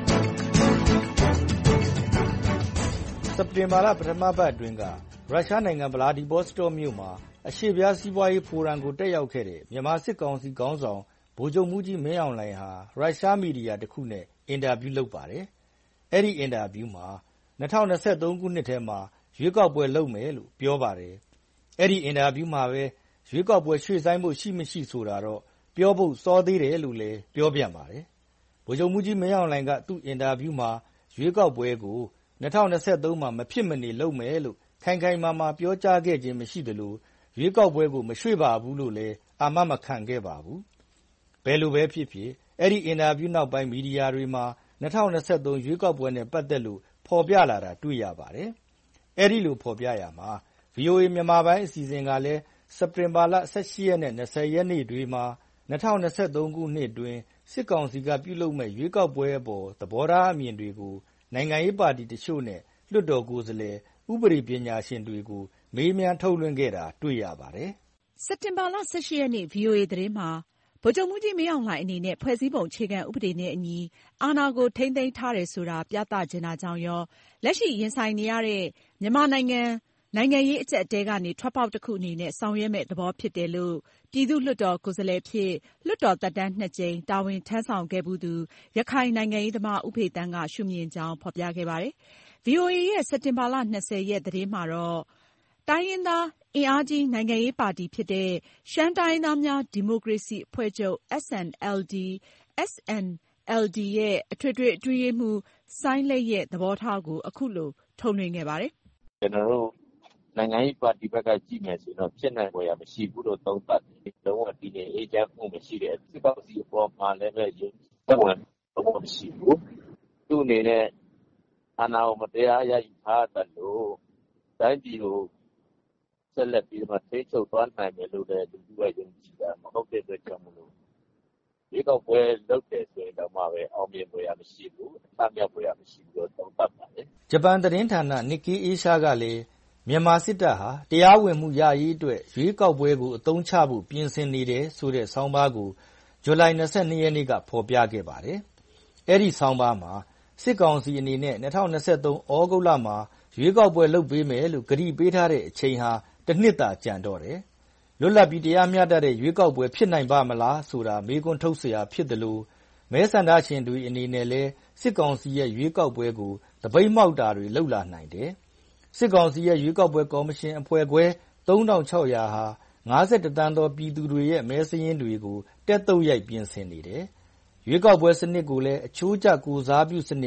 စက်တင်ဘာလပထမပတ်အတွင်းကရုရှားနိုင်ငံဗလာဒီဗောစတော့မြို့မှာအရှေ့ပြားစီးပွားရေးဖိုရမ်ကိုတက်ရောက်ခဲ့တဲ့မြန်မာစစ်ကောင်စီခေါင်းဆောင်ဗိုလ်ချုပ်မှူးကြီးမင်းအောင်လှိုင်ဟာရုရှားမီဒီယာတစ်ခုနဲ့အင်တာဗျူးလုပ်ပါတယ်အဲ့ဒီအင်တာဗျူးမှာ၂၀၂၃ခုနှစ်ထဲမှာရွေးကောက်ပွဲလုပ်မယ်လို့ပြောပါတယ်အဲ့ဒီအင်တာဗျူးမှာပဲရွေးကောက်ပွဲရွှေ့ဆိုင်းဖို့ရှိမရှိဆိုတာတော့ပြောဖို့စောသေးတယ်လို့လည်းပြောပြပါတယ်ဗိုလ်ချုပ်မှူးကြီးမင်းအောင်လှိုင်ကသူ့အင်တာဗျူးမှာရွေးကောက်ပွဲကို၂၀၂၃မှာမဖြစ်မနေလုပ်မယ်လို့ခိုင်ခိုင်မာမာပြောကြားခဲ့ခြင်းမရှိသလိုရွေးကောက်ပွဲကိုမရွှေ့ပါဘူးလို့လည်းအာမမခံခဲ့ပါဘူးဘယ်လိုပဲဖြစ်ဖြစ်အဲ့ဒီအင်တာဗျူးနောက်ပိုင်းမီဒီယာတွေမှာ၂၀၂၃ရွေးကောက်ပွဲနဲ့ပတ်သက်လို့ဖော်ပြလာတာတွေ့ရပါတယ်အဲ့ဒီလိုဖော်ပြရမှာ ဗီအိုအေ မြန်မာပိုင်းအစီအစဉ်ကလည်းစက်တင်ဘာလ၁၈ရက်နဲ့၂၀ရက်နေ့တွေမှာ၂၀၂၃ခုနှစ်တွင်စစ်ကောင်စီကပြုလုပ်မဲ့ရွေးကောက်ပွဲအပေါ်သဘောထားအမြင်တွေကိုနိုင်ငံရေးပါတီတချို့နဲ့လွှတ်တော်ကိုယ်စားလှယ်ဥပဒေပညာရှင်တွေကိုမေးမြန်းထုတ်လွှင့်ခဲ့တာတွေ့ရပါတယ်စက်တင်ဘာလ၁၈ရက်နေ့ ဗီအိုအေ သတင်းမှာဗိုလ်ချုပ်မှူးကြီးမင်းအောင်လှိုင်အနေနဲ့ဖွဲ့စည်းပုံအခြေခံဥပဒေနဲ့အညီအာဏာကိုထိန်းသိမ်းထားတယ်ဆိုတာပြသချင်တာကြောင့်ရောလက်ရှိရင်ဆိုင်နေရတဲ့မြန်မာနိုင်ငံနိုင်ငံရေးအကျပ်အတည်းကနေထွက်ပေါက်တစ်ခုအနေနဲ့ဆောင်ရွက်မဲ့သဘောဖြစ်တယ်လို့ပြည်သူ့လွှတ်တော်ကိုယ်စားလှယ်ဖြစ်လွှတ်တော်သက်တမ်းနှစ်ကြိမ်တာဝန်ထမ်းဆောင်ခဲ့မှုသူရခိုင်နိုင်ငံရေးသမားဦးဖေသန်းကရှုမြင်ကြောင်းဖော်ပြခဲ့ပါတယ်။ ဗီအိုအေရဲ့စက်တင်ဘာလ၂၀ရက်သတင်းမှာတော့တိုင်းရင်းသားအင်အားကြီးနိုင်ငံရေးပါတီဖြစ်တဲ့ရှမ်းတိုင်းရင်းသားများဒီမိုကရေစီအဖွဲ့ချုပ် S N L D S N L D ရဲ့အထွေထွေအတွင်းရေးမှူးစိုင်းလိတ်ရဲ့သဘောထားကိုအခုလိုထုတ်လွှင့်ခဲ့ပါတယ်။ကျွန်တော်တို့နိုင်ငံရေးပါတီဘက်ကကြည့်မယ်ဆိုတော့ဖြစ်နိုင်ပေါ်ရမရှိဘူးလို့သုံးသပ်တယ်။လုံးဝတည်ငြိမ်အေးချမ်းမှုမရှိတဲ့စစ်ကောင်စီအပေါ်မှာလည်းပဲရုံးဝင်တော့မရှိဘူး။သူ့အနေနဲ့အာဏာကိုမတရားရယူထားတယ်လို့တိုင်းပြည်ကိုဆက်လက်ပြီးမှထိချုပ်သွားနိုင်တယ်လို့လည်းလူတွေယုံကြည်တာမဟုတ်တဲ့အတွက်ကြောင့်မလို့ဒီကောက်ပွဲလုပ်တယ်ဆိုရင်တော့မှပဲအောင်မြင်ပေါ်ရမရှိဘူးအထမြောက်ပေါ်ရမရှိဘူးလို့သုံးသပ်ပါတယ်။ဂျပန်သတင်းဌာန Nikkei Asia ကလည်းမြန်မာစစ်တပ်ဟာတရားဝင်မှုရရေးအတွက်ရွေးကောက်ပွဲကိုအသုံးချဖို့ပြင်ဆင်နေတယ်ဆိုတဲ့ဆောင်းပါးကိုဇူလိုင်၂၂ရက်နေ့ကဖော်ပြခဲ့ပါတယ်။အဲ့ဒီဆောင်းပါးမှာစစ်ကောင်စီအနေနဲ့၂၀၂၃ဩဂုတ်လမှာရွေးကောက်ပွဲလုပ်ပေးမယ်လို့ကတိပေးထားတဲ့အချိန်ဟာတစ်နှစ်သာကြံတော့တယ်။လွတ်လပ်ပြီးတရားမျှတတဲ့ရွေးကောက်ပွဲဖြစ်နိုင်ပါမလားဆိုတာမေးခွန်းထုတ်เสียဖြစ်တယ်လို့မဲဆန္ဒရှင်တွေအနေနဲ့လည်းစစ်ကောင်စီရဲ့ရွေးကောက်ပွဲကိုတပိတ်မှောက်တာတွေလုပ်လာနိုင်တယ်။စစ်ကောင်စီရဲ့ရွေးကောက်ပွဲကော်မရှင်အဖွဲ့ခွဲ၃၆၀၀ဟာ၅၁တန်းသောပြည်သူတွေရဲ့မဲစာရင်းတွေကိုတက်သုတ်ရိုက်ပြင်ဆင်နေတယ်။ရွေးကောက်ပွဲစနစ်ကိုလည်းအချိုးကျကိုစားပြုစနစ်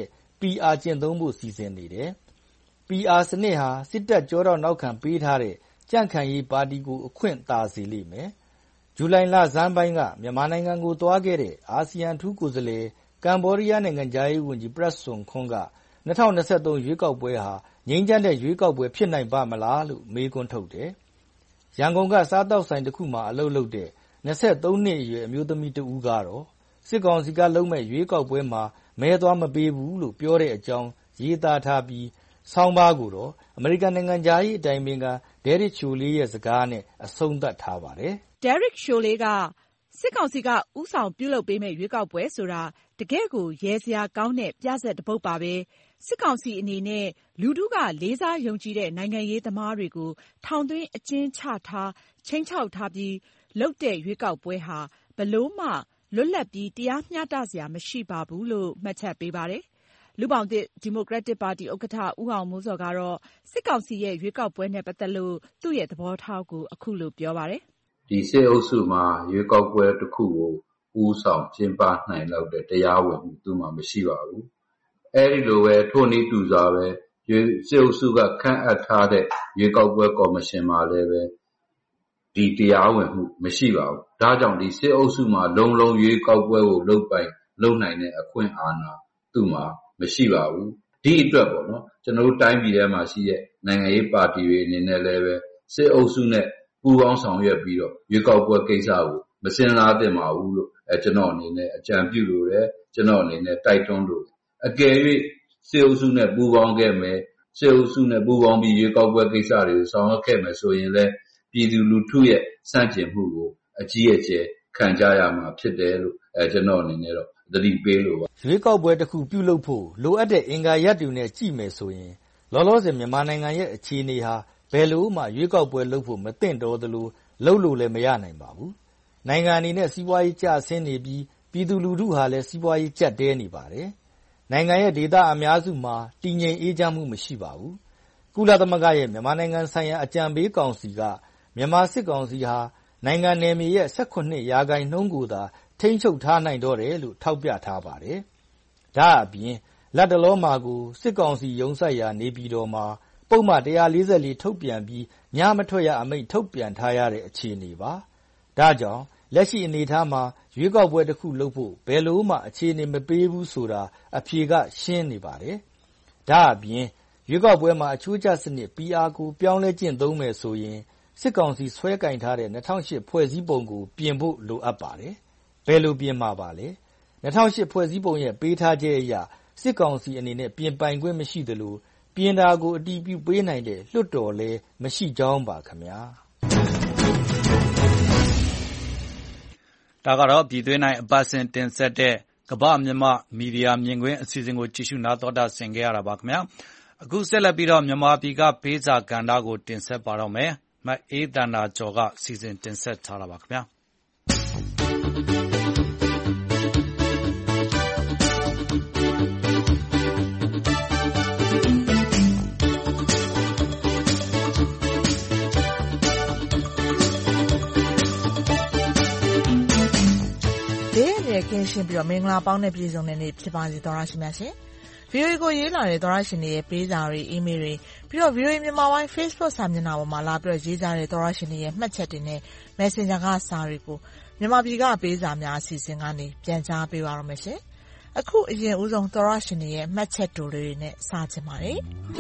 P R ကျင့်သုံးဖို့စီစဉ်နေတယ်။ P R စနစ်ဟာစစ်တပ်ကြောတော့နောက်ခံပေးထားတဲ့ကြံ့ခိုင်ရေးပါတီကိုအခွင့်သာစေလိမ့်မယ်။ဇူလိုင်လဆန်းပိုင်းကမြန်မာနိုင်ငံကိုသွားခဲ့တဲ့အာဆီယံထူးကိုယ်စားလှယ်ကမ္ဘောဒီးယားနိုင်ငံခြားရေးဝန်ကြီးပရက်ဆွန်ခွန်းက၂၀၂၃ရွေးကောက်ပွဲဟာငြိမ်းချမ်းတဲ့ရွေးကောက်ပွဲဖြစ်နိုင်ပါမလားလို့မေးခွန်းထုတ်တယ်။ရန်ကုန်ကစားတောက်ဆိုင်တစ်ခုမှာအလုပ်လုပ်တဲ့၂၃နှစ်အရွယ်အမျိုးသမီးတဦးကတော့စစ်ကောင်စီကလုပ်မဲ့ရွေးကောက်ပွဲမှာမဲသွားမပေးဘူးလို့ပြောတဲ့အကြောင်းရေးသားထားပြီးဆောင်းပါးကိုတော့အမေရိကန်နိုင်ငံခြားရေးအတိုင်ပင်ခံဒဲရစ်ချိုလေးရဲ့စကားနဲ့အဆုံးသတ်ထားပါတယ်။ ဒဲရစ်ချိုလေးကစစ်ကောင်စီကဦးဆောင်ပြုလုပ်ပေးမဲ့ရွေးကောက်ပွဲဆိုတာတကယ့်ကိုရဲစရာကောင်းတဲ့ပြဿနာတစ်ပုဒ်ပါပဲ။စစ်ကောင်စီအနေနဲ့လူထုကလေးစားယုံကြည်တဲ့နိုင်ငံရေးသမားတွေကိုထောင်သွင်းအကျဉ်းချထားခြိမ်းခြောက်ထားပြီးလုပ်တဲ့ရွေးကောက်ပွဲဟာဘလို့မှလွတ်လပ်ပြီးတရားမျှတစရာမရှိပါဘူးလို့မှတ်ချက်ပေးပါတယ်။လူ့ဘောင်သစ်ဒီမိုကရက်တစ်ပါတီဥက္ကဋ္ဌဦးအောင်မိုးစောကတော့စစ်ကောင်စီရဲ့ရွေးကောက်ပွဲနဲ့ပတ်သက်လို့သူ့ရဲ့သဘောထားကိုအခုလိုပြောပါတယ်။ဒီစစ်အုပ်စုမှာရွေးကောက်ပွဲတစ်ခုကိုဦးဆောင်ကျင်းပနိုင်လောက်တဲ့တရားဝင်မှုသူမှမရှိပါဘူး။အဲဒီလိုပဲထို့နည်းတူစွာပဲစစ်အုပ်စုကခန့်အပ်ထားတဲ့ရွေးကောက်ပွဲကော်မရှင်မှာလည်းပဲဒီတရားဝင်မှုမရှိပါဘူး။ဒါကြောင့်ဒီစစ်အုပ်စုမှာလုံလုံရွေးကောက်ပွဲကိုလုပ်ပိုင်လုပ်နိုင်တဲ့အခွင့်အာဏာသူ့မှာမရှိပါဘူး။ဒီအတွက်ပေါ့နော်ကျွန်တော်တို့တိုင်းပြည်ထဲမှာရှိတဲ့နိုင်ငံရေးပါတီတွေအနေနဲ့လည်းပဲစစ်အုပ်စုနဲ့ပူးပေါင်းဆောင်ရွက်ပြီးတော့ရွေးကောက်ပွဲကိစ္စကိုမစင်စားသင့်ပါဘူးလို့အဲကျွန်တော်အနေနဲ့အကြံပြုလိုတယ်ကျွန်တော်အနေနဲ့တိုက်တွန်းလိုတယ်အကယ်၍စစ်အုပ်စုနဲ့ပူးပေါင်းခဲ့မယ်စစ်အုပ်စုနဲ့ပူးပေါင်းပြီးရွေးကောက်ပွဲကိစ္စတွေကိုဆောင်ရွက်ခဲ့မယ်ဆိုရင်လည်းပြည်သူလူထုရဲ့စန့်ကျင်မှုကိုအကြီးအကျယ်ခံကြရမှာဖြစ်တယ်လို့အဲကျွန်တော်အနေနဲ့တော့သတိပေးလိုပါရွေးကောက်ပွဲတစ်ခုပြုလုပ်ဖို့လိုအပ်တဲ့အင်္ဂါရပ်တွေနဲ့ကြည့်မယ်ဆိုရင်လောလောဆယ်မြန်မာနိုင်ငံရဲ့အခြေအနေဟာဘယ်လိုမှရွေးကောက်ပွဲလုပ်ဖို့မသင့်တော်သလိုလုပ်လို့လည်းမရနိုင်ပါဘူးနိုင်ငံအနေနဲ့စီးပွားရေးကျဆင်းနေပြီးပြည်သူလူထုဟာလည်းစီးပွားရေးကျပ်တဲနေပါတယ်နိုင်ငံရဲ့ဒေသအများစုမှာတည်ငြိမ်အေးချမ်းမှုမရှိပါဘူးကုလသမဂ္ဂရဲ့မြန်မာနိုင်ငံဆိုင်ရာအကြံပေးကောင်စီကမြန်မာစစ်ကောင်စီဟာနိုင်ငံနယ်မြေရဲ့၁၈ရာခိုင်နှုန်းကိုသာထိန်းချုပ်ထားနိုင်တော့တယ်လို့ထောက်ပြထားပါတယ်ဒါအပြင်လက်တလောမှာကိုစစ်ကောင်စီရုံးဆိုင်ရာနေပြည်တော်မှာပုံမှန်one forty-fourထုတ်ပြန်ပြီးညမထွက်ရအမိန့်ထုတ်ပြန်ထားရတဲ့အခြေအနေပါဒါကြောင့်လက်ရှိအနေအထားမှာရွေးကောက်ပွဲတစ်ခုလုပ်ဖို့ဘယ်လိုမှအခြေအနေမပေးဘူးဆိုတာအဖြေကရှင်းနေပါတယ်ဒါအပြင်ရွေးကောက်ပွဲမှာအချိုးကျစနစ် P R ကိုပြောင်းလဲကျင့်သုံးမယ်ဆိုရင်စစ်ကောင်စီဆွဲကင်ထားတဲ့two thousand eightဖွဲ့စည်းပုံကိုပြင်ဖို့လိုအပ်ပါတယ်ဘယ်လိုပြင်မှာပါလဲtwo thousand eightဖွဲ့စည်းပုံရဲ့ပေးထားချက်အရစစ်ကောင်စီအနေနဲ့ပြင်ပိုင်ခွင့်မရှိသလိုပြင်တာကိုအတည်ပြုပေးနိုင်တဲ့လွှတ်တော်လည်းမရှိကြောင်းပါခင်ဗျာဒါကတော့ပြည်တွင်းနိုင်အပတ်စဉ်တင်ဆက်တဲ့ကမ္ဘာမြန်မာမီဒီယာမြင်ကွင်းအစီအစဉ်ကိုကြည့်ရှုနားတော်တာဆင်ခဲ့ရတာပါခင်ဗျာအခုဆက်လက်ပြီးတော့မြန်မာပြည်ကဖေးစာကဏ္ဍကိုတင်ဆက်ပါတော့မယ်မအေးတန္တာကျော်ကစီစဉ်တင်ဆက်ထားတာပါခင်ဗျာကင်းရှင်းပြီးတော့မင်္ဂလာပေါင်းနဲ့ပြည်စုံတဲ့နေ့ဖြစ်ပါစေသောရရှိမြတ်ရှင် ဗီအိုအေ ကိုရေးလာတဲ့သောရရှင်တွေရဲ့ပေးစာတွေအီးမေးလ်တွေပြီးတော့ ဗီအိုအေ မြန်မာပိုင်း Facebook စာမျက်နှာပေါ်မှာလာပြီးတော့ရေးကြတဲ့သောရရှင်တွေရဲ့မှတ်ချက်တွေနဲ့ Messenger ကစာတွေကိုမြန်မာပြည်ကပေးစာများအစီအစဉ်ကနေပြန်ကြားပေးပါရမယ်ရှင်အခုအရင်ဦးဆုံးသောရရှင်တွေရဲ့မှတ်ချက်တူတွေနဲ့စကြပါမယ်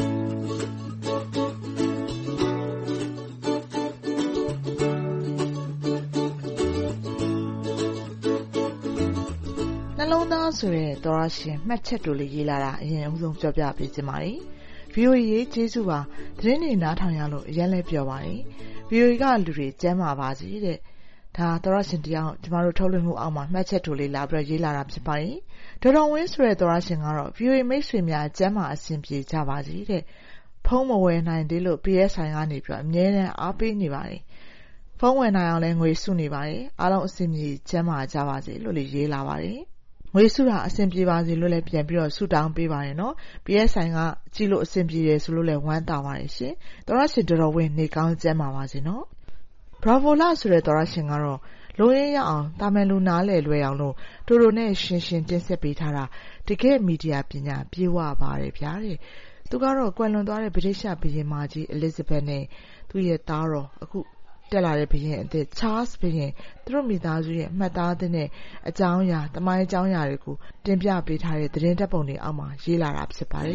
နှလုံးသားဆိုတဲ့သောရရှင်မှတ်ချက်တူလေးရေးလာတာအရင်ဦးဆုံးပြောပြပေးခြင်းပါတယ်။ ဗီအိုအေကျေးဇူးပါသတင်းတွေနားထောင်ရလို့အရင်လဲပြောပါတယ်။ ဗီအိုအေကလူတွေကျမ်းပါပါစေတဲ့ဒါသောရရှင်တရားကျမတို့ထုတ်လွှင့်မှုအောက်မှာမှတ်ချက်တူလေးလာပြီးရေးလာတာဖြစ်ပါတယ်။ဒေါ်တော်ဝင်းဆိုတဲ့သောရရှင်ကတော့ဗီအိုအေမိတ်ဆွေများကျမ်းမာအဆင်ပြေကြပါစေတဲ့ဖုန်းမဝယ်နိုင်သေးလို့ P S I ကနေပြီးအမြဲတမ်းအားပေးနေပါတယ်။ဖုန်းဝယ်နိုင်အောင်လဲငွေစုနေပါတယ်။အားလုံးအဆင်ပြေကျမ်းမာကြပါစေလို့လည်းရေးလာပါတယ်။ငွေစုတာအဆင်ပြေပါစေလို့လည်းပြန်ပြီးတော့ဆုတောင်းပေးပါရနော် P S I ကကြည့်လို့အဆင်ပြေတယ်ဆိုလို့လည်းဝမ်းသာပါတယ်ရှင်သောရရှင်တော်တော်ဝင်နေကောင်းကျမ်းပါပါစေနော် Bravo လာဆိုတဲ့သောရရှင်ကတော့လိုရင်းရအောင်တာမန်လူနားလည်လွယ်အောင်လို့တိုတိုနဲ့ရှင်းရှင်းတင်ဆက်ပေးထားတာတကယ်မီဒီယာပညာပြေဝပါတယ်ဗျာတဲ့သူကတော့ကွယ်လွန်သွားတဲ့ဗြိတိရှဘုရင်မကြီး Elizabeth နဲ့သူ့ရဲ့သားတော်အခုတက်လာတဲ့ဘုရင်အသစ် Charles ဘုရင်သူတို့မိသားစုရဲ့မှတ်သားတဲ့အကြောင်းအရာတမိုင်းအကြောင်းအရာတွေကိုတင်ပြပေးထားတဲ့သတင်းဓာတ်ပုံတွေအောက်မှာရေးလာတာဖြစ်ပါတယ်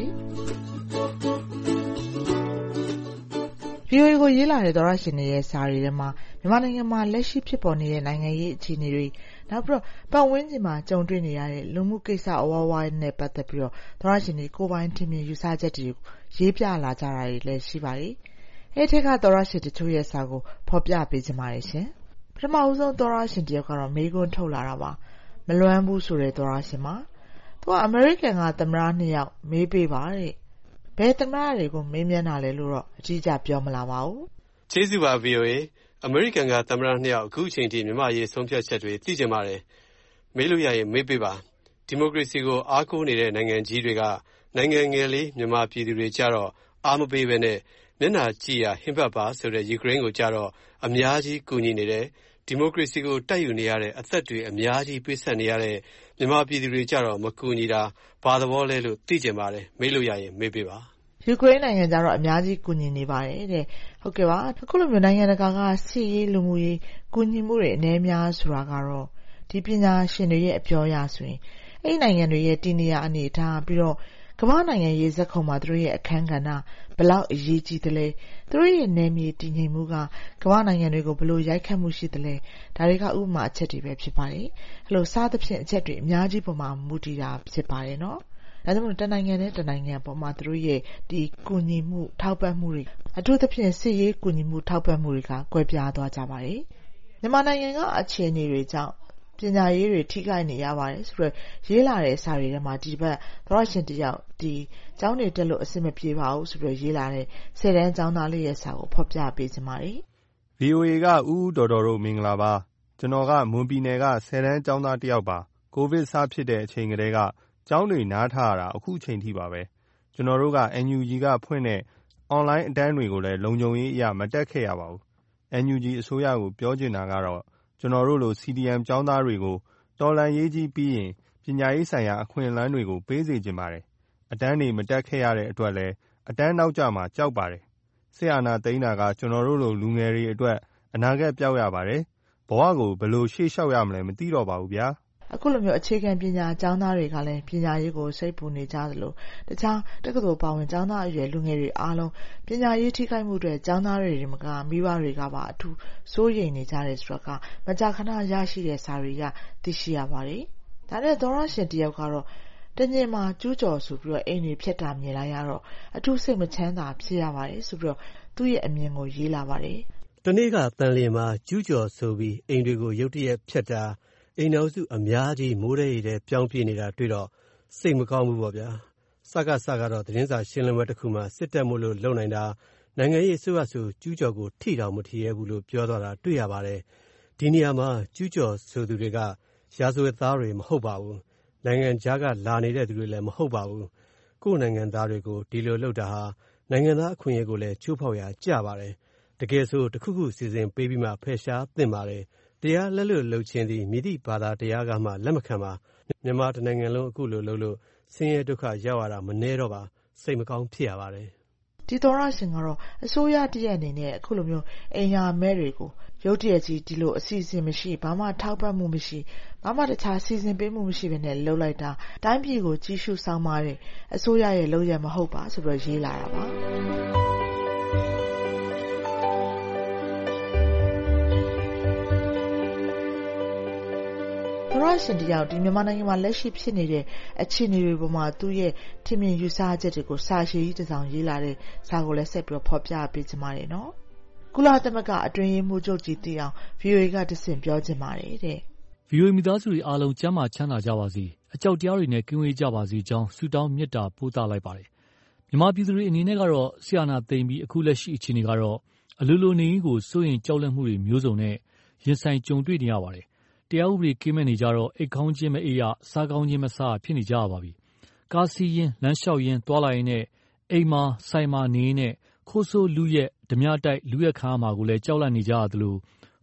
ဗွီအိုအေ ကိုရေးလာတဲ့သောတရှင်တွေရဲ့စာတွေထဲမှာမြန်မာနိုင်ငံမှာလက်ရှိဖြစ်ပေါ်နေတဲ့နိုင်ငံရေးအခြေအနေတွေနောက်ပြီးတော့ပတ်ဝန်းကျင်မှာကြုံတွေ့နေရတဲ့လူမှုကိစ္စအဝဝနဲ့ပတ်သက်ပြီးတော့သောတရှင်တွေကိုယ်ပိုင်ထင်မြင်ယူဆချက်တွေရေးပြလာကြတာတွေလည်းရှိပါတယ်။အဲ့ဒီထက်ကသောတရှင်တချို့ရဲ့စာကိုဖော်ပြပေးချင်ပါတယ်ရှင်။ပထမဦးဆုံးသောတရှင်တယောက်ကတော့မေးခွန်းထုတ်လာတာပါ။မလွမ်းဘူးဆိုတဲ့သောတရှင်မှာသူကအမေရိကန်ကသမ္မတနှစ်ယောက်မေးပေးပါတဲ့ဘယ်သမ္မတတွေကိုမေးမြန်းတာလဲလို့တော့အကြည့်ကြပြောမလာပါဘူး။ကျေးဇူးပါ ဗီအိုအေ အမေရိကန်ကသမ္မတနှစ်ယောက်အခုချိန်ထိမြန်မာရေးဆုံးဖြတ်ချက်တွေသိချင်ပါတယ်။မေးလို့ရရင်မေးပေးပါ။ဒီမိုကရေစီကိုအားကိုးနေတဲ့နိုင်ငံကြီးတွေကနိုင်ငံငယ်လေးမြန်မာပြည်သူတွေကြတော့အားမပေးဘဲနဲ့မျက်နှာကြည့်ရဟင်းပတ်ပါဆိုတဲ့ယူကရိန်းကိုကြတော့အများကြီးကူညီနေတယ်။ဒီမိုကရေစီကိုတိုက်ယူနေရတဲ့အသက်တွေအများကြီးပေးဆက်နေရတဲ့မြန်မာပြည်သူတွေကြတော့မကူညီတာဘာသဘောလဲလို့သိချင်ပါတယ်။မေးလို့ရရင်မေးပေးပါ။ယူကရိန်းနိုင်ငံကြတော့အများကြီးကူညီနေပါတယ်တဲ့ဟုတ်ကဲ့ပါအခုလိုမျိုးနိုင်ငံတကာကစစ်ရေးလူမှုရေးကူညီမှုတွေအနေများဆိုတာကတော့ဒီပညာရှင်တွေရဲ့အပြောအရဆိုရင်အဲ့နိုင်ငံတွေရဲ့တည်နေရအနေထားပြီးတော့ကမ္ဘာနိုင်ငံရေးဇက်ခုံမှာသူတို့ရဲ့အခန်းကဏ္ဍဘလောက်အရေးကြီးသလဲသူတို့ရဲ့နယ်မြေတည်ငြိမ်မှုကကမ္ဘာနိုင်ငံတွေကိုဘလို့ရိုက်ခတ်မှုရှိသလဲဒါတွေကဥပမာအချက်တွေပဲဖြစ်ပါတယ်အဲ့လိုစားသဖြင့်အချက်တွေအများကြီးပေါ်မှာမူတည်တာဖြစ်ပါတယ်နော်ဒါကြောင့်တနိုင်ငံနဲ့တနိုင်ငံပေါ်မှာသူတို့ရဲ့ဒီကူညီမှုထောက်ပံ့မှုတွေအထူးသဖြင့်စစ်ရေးကူညီမှုထောက်ပံ့မှုတွေကကွဲပြားသွားကြပါတယ်မြန်မာနိုင်ငံကအခြေအနေတွေကြောင့်ပညာရေးတွေထိခိုက်နေရပါတယ်ဆိုတော့ရေးလာတဲ့စာတွေထဲမှာဒီဘက်သောရရှင်တယောက်ဒီကျောင်းတွေတက်လို့အဆင်မပြေပါဘူးဆိုပြီးရေးလာတဲ့ဆယ်တန်းကျောင်းသားလေးရဲ့စာကိုဖော်ပြပေးချင်ပါတယ်ဗီအိုအေ ကဦးဦးတော်တော်တို့မင်္ဂလာပါကျွန်တော်ကမွန်ပြည်နယ်ကဆယ်တန်းကျောင်းသားတယောက်ပါကိုဗစ်စဖြစ်တဲ့အချိန်ကတည်းကကျောင်းတွေနားထားရတာအခုချိန်ထိပါပဲကျွန်တော်တို့က အန် ယူ ဂျီ ကဖွင့်တဲ့ online အတန်းတွေကိုလည်းလုံခြုံရေးအရာမတက်ခဲ့ရပါဘူး အန် ယူ ဂျီ အစိုးရကိုပြောချင်တာကတော့ကျွန်တော်တို့လို စီ ဒီ အမ် ကျောင်းသားတွေကိုတော်လှန်ရေးကြီးပြီးရင်ပညာရေးဆိုင်ရာအခွင့်အလမ်းတွေကိုပေးစေချင်ပါတယ်အတန်းတွေမတက်ခဲ့ရတဲ့အတွက်လည်းအတန်းနောက်ကျမှာကြောက်ပါတယ်ဆရာနာသိန်းတာကကျွန်တော်တို့လိုလူငယ်တွေအတွက်အနာဂတ်ပြောက်ရပါတယ်ဘဝကိုဘယ်လိုရှေ့လျှောက်ရမလဲမသိတော့ပါဘူးဗျာအခုလိုမျိုးအခြေခံပညာကျောင်းသားတွေကလည်းပညာရေးကိုစိတ်ပူနေကြသလိုတခြားတက္ကသိုလ်ပါဝင်ကျောင်းသားအရွယ်လူငယ်တွေအားလုံးပညာရေးထိခိုက်မှုတွေကျောင်းသားတွေတွေမကမိဘတွေကပါအထူးစိုးရိမ်နေကြတယ်ဆိုတော့ကမကြာခဏရရှိတဲ့စာတွေကသိရှိရပါတယ်။ဒါနဲ့သောရရှင်တယောက်ကတော့တညင်မှာကျူးကျော်ဆိုပြီးတော့အိမ်တွေဖြတ်တာမြင်လိုက်ရတော့အထူးစိတ်မချမ်းသာဖြစ်ရပါတယ်ဆိုပြီးတော့သူ့ရဲ့အမြင်ကိုရေးလာပါတယ်။တနေ့ကတန်လျင်မှာကျူးကျော်ဆိုပြီးအိမ်တွေကိုရုတ်တရက်ဖြတ်တာအိမ်တော်စုအများကြီးမိုးရဲရဲပြောင်းပြေးနေတာတွေ့တော့စိတ်မကောင်းဘူးပေါ့ဗျာစကစကတော့သတင်းစာရှင်းလင်းပွဲတစ်ခုမှာစစ်တပ်မို့လို့လုံနိုင်တာနိုင်ငံရေးဆိုရဆိုကျူးကျော်ကိုထိတောင်မထီရဲဘူးလို့ပြောသွားတာတွေ့ရပါတယ်ဒီနေရာမှာကျူးကျော်ဆိုသူတွေကရာဇဝတ်သားတွေမဟုတ်ပါဘူးနိုင်ငံခြားကလာနေတဲ့သူတွေလည်းမဟုတ်ပါဘူးကိုယ်နိုင်ငံသားတွေကိုဒီလိုလုပ်တာဟာနိုင်ငံသားအခွင့်အရေးကိုလည်းချိုးဖောက်ရာကျပါတယ်တကယ်ဆိုတခုခုစီစဉ်ပေးပြီးမှဖယ်ရှားသင့်ပါတယ်တရားလက်လွတ်လှုပ်ခြင်းသည်မိသည့်ဘာသာတရားကမှလက်မခံပါမြန်မာတနိုင်ငံလုံးအခုလိုလုပ်လို့ဆင်းရဲဒုက္ခရောက်ရတာမနှဲတော့ပါစိတ်မကောင်းဖြစ်ရပါတယ်ဒီသောရရှင်ကတော့အစိုးရတရက်အနေနဲ့အခုလိုမျိုးအိမ်ယာမဲတွေကိုရုတ်တရက်ကြီးဒီလိုအစီအစဉ်မရှိဘာမှထောက်ပံ့မှုမရှိဘာမှတခြားစီစဉ်ပေးမှုမရှိဘဲနဲ့လှုပ်လိုက်တာတိုင်းပြည်ကိုကြီးစုဆောင်ပါတဲ့အစိုးရရဲ့လုပ်ရမဟုတ်ပါဆိုပြီးရေးလာတာပါသောရရှင်တယောက်ဒီမြန်မာနိုင်ငံမှာလက်ရှိဖြစ်နေတဲ့အခြေအနေတွေပေါ်မှာသူ့ရဲ့ထင်မြင်ယူဆချက်တွေကိုစာရှည်ကြီးတစ်စောင်ရေးလာတဲ့စာကိုလည်းဆက်ပြီးဖော်ပြပေးချင်ပါတယ်နော်ကုလသမဂ္ဂအတွင်းရေးမှူးချုပ်ကြီးတည်အောင် ဗီအိုအေ ကတဆင့်ပြောချင်ပါတယ်တဲ့ဗီအိုအေ မိသားစုတွေအားလုံးကျန်းမာချမ်းသာကြပါစေအကြောက်တရားတွေနဲ့ကင်းဝေးကြပါစေကြောင်းဆုတောင်းမေတ္တာပို့သလိုက်ပါတယ်မြန်မာပြည်သူတွေအနေနဲ့ကတော့ဆရာနာသိမ့်ပြီးအခုလက်ရှိအခြေအနေကတော့အလိုလိုနေကိုစိုးရင်ကြောက်လန့်မှုတွေမျိုးစုံနဲ့ရင်ဆိုင်ကြုံတွေ့နေရပါတယ်တရားဥပဒေကင်းမဲ့နေကြတော့အိတ်ခေါင်းချင်းမအေးရစားကောင်းချင်းမစားဖြစ်နေကြရပါပြီကားစီးရင်လမ်းလျှောက်ရင်တွာလာရင်နဲ့အိမ်မှာဆိုင်မှာနေနဲ့ခိုးဆိုးလူရက်ဓမြတိုက်လူရက်ခါမှာကိုလည်းကြောက်လန့်နေကြရသလို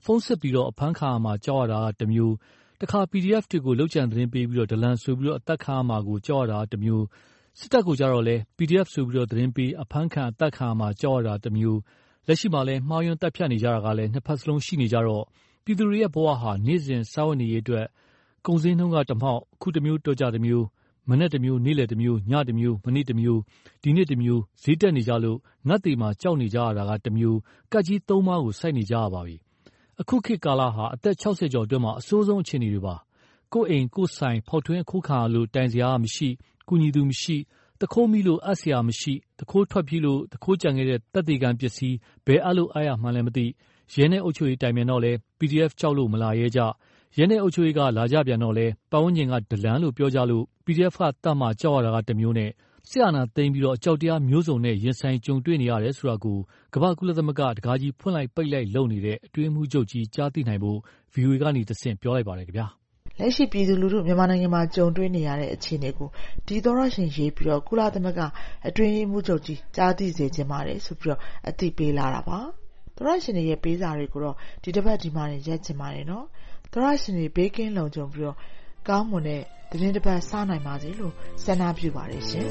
ဖုန်းဆက်ပြီးတော့အဖမ်းခံရမှာကြောက်ရတာတစ်မျိုးတခါ ပီဒီအက်ဖ် တွေကိုလောက်ကျန်သတင်းပေးပြီးတော့ဒလန်ဆိုပြီးတော့အသက်ခံရမှာကိုကြောက်ရတာတစ်မျိုးစစ်တပ်ကိုကြတော့လဲ ပီဒီအက်ဖ် ဆိုပြီးတော့သတင်းပေးအဖမ်းခံအသက်ခံရမှာကြောက်ရတာတစ်မျိုးလက်ရှိမှာလဲမှားယွင်းတက်ဖြတ်နေကြတာကလည်းနှစ်ဖက်စလုံးရှိနေကြတော့ပြည်သူတွေရဲ့ဘဝဟာနေ့စဉ်စားဝတ်နေရေးအတွက်ကုန်စည်နှုန်းကတမောက်အခုတစ်မျိုးတော့ကြတစ်မျိုးမနေ့တစ်မျိုးနေ့လယ်တစ်မျိုးညတစ်မျိုးမနေ့တစ်မျိုးဒီနေ့တစ်မျိုးဈေးတက်နေကြလို့ငတ်သေးမှာကြောက်နေကြရတာကတစ်မျိုးကတ်ကြီးသုံးပါးကိုစိုက်နေကြရပါပြီအခုခေတ်ကာလဟာအသက်ခြောက်ဆယ်ကျော်အတွင်းမှာအဆိုးဆုံးအခြေအနေတွေပါကိုယ်အိမ်ကိုယ်ဆိုင်ဖောက်ထွင်းခိုးခါလို့တိုင်စရာမရှိကုညီသူမရှိတခိုးမိလို့အပ်စရာမရှိတခိုးထွက်ပြေးလို့တခိုးကြံခဲ့တဲ့တပ်တေကန်ပစ္စည်းဘယ်အလို့အားရမှန်းလည်းမသိရဲနဲ့အုပ်ချုပ်ရေးတိုင်မြန်တော့လဲ ပီဒီအက်ဖ် ကြောက်လို့မလာရဲကြရဲနဲ့အုပ်ချုပ်ရေးကလာကြပြန်တော့လဲပတ်ဝန်းကျင်ကဒလန်လို့ပြောကြလို့ ပီဒီအက်ဖ် ကတတ်မှကြောက်ရတာကတစ်မျိုးနဲ့ဆရာနာသိမ်းပြီးတော့အကြောက်တရားမျိုးစုံနဲ့ရင်ဆိုင်ကြုံတွေ့နေရတယ်ဆိုတာကိုကမ္ဘာကုလသမဂ္ဂတကားကြီးဖွင့်လိုက်ပိတ်လိုက်လုပ်နေတဲ့အတွင်းမှုချုပ်ကြီးကြားသိနိုင်ဖို့ ဗီအိုအေ ကနေတဆင့်ပြောလိုက်ပါတယ်ခင်ဗျာလက်ရှိပြည်သူလူထုမြန်မာနိုင်ငံမှာကြုံတွေ့နေရတဲ့အခြေအနေကိုဒီသောရရှင်ရေးပြီးတော့ကုလသမဂ္ဂအတွင်းမှုချုပ်ကြီးကြားသိစေချင်ပါတယ်ဆိုပြီးတော့အသိပေးလာတာပါသောရရှင်ရဲ့ပေးစာတွေကိုတော့ဒီတစ်ပတ်ဒီမှာရက်ချင်ပါတယ်နော်သောရရှင်တွေဘေးကင်းလုံခြုံပြီးတော့ကောင်းမွန်တဲ့သတင်းတစ်ပတ်စားနိုင်ပါစေလို့ဆန္ဒပြုပါတယ်ရှင်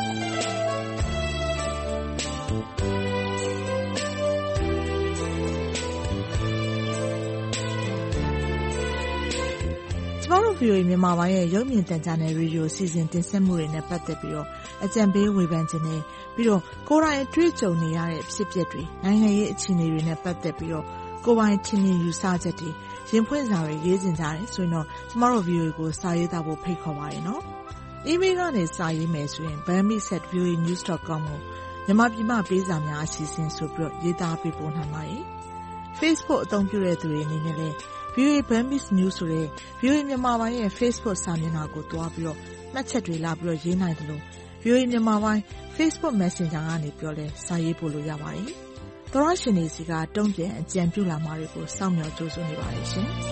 ကျမတို့ ဗီအိုအေ မြန်မာပိုင်းရဲ့ရုပ်မြင်သံကြားနယ်ရေဒီယိုစီစဉ်တင်ဆက်မှုတွေနဲ့ပတ်သက်ပြီးတော့အကြံပေးဝေဖန်ခြင်းနဲ့ပြီးတော့ကိုယ်တိုင်အတွေ့အကြုံနေရတဲ့ဖြစ်ပျက်တွေနိုင်ငံရေးအခြေအနေတွေနဲ့ပတ်သက်ပြီးတော့ကိုယ်ပိုင်ထင်မြင်ယူဆချက်တွေရင်ဖွင့်စာတွေရေးတင်ကြတယ်ဆိုရင်တော့ကျမတို့ ဗီအိုအေ ကိုစာရေးသားဖို့ဖိတ်ခေါ်ပါတယ်နော်။ email ကနေစာရေးမယ်ဆိုရင် burmese at v o a news dot com ကိုမြန်မာပြည်မှာပေးစာများအစီအစဉ်ဆိုပြီးတော့ရေးသားပေးပို့နိုင်ပါတယ်။ Facebook အသုံးပြုတဲ့သူတွေအနေနဲ့လည်း ဗီအိုအေ Burmese News ဆိုတဲ့ ဗီအိုအေ မြန်မာပိုင်းရဲ့ Facebook စာမျက်နှာကိုတွားပြီးတော့မှတ်ချက်တွေလာပြီးတော့ရေးနိုင်တယ်လို့ ဗီအိုအေ မြန်မာပိုင်း Facebook Messenger ကနေပြောလဲစာရေးပို့လို့ရပါတယ်။သောရရှင်တွေစီကတုံ့ပြန်အကြံပြုလာမှာတွေကိုစောင့်မျှော်ကြိုးစားနေပါတယ်ရှင်။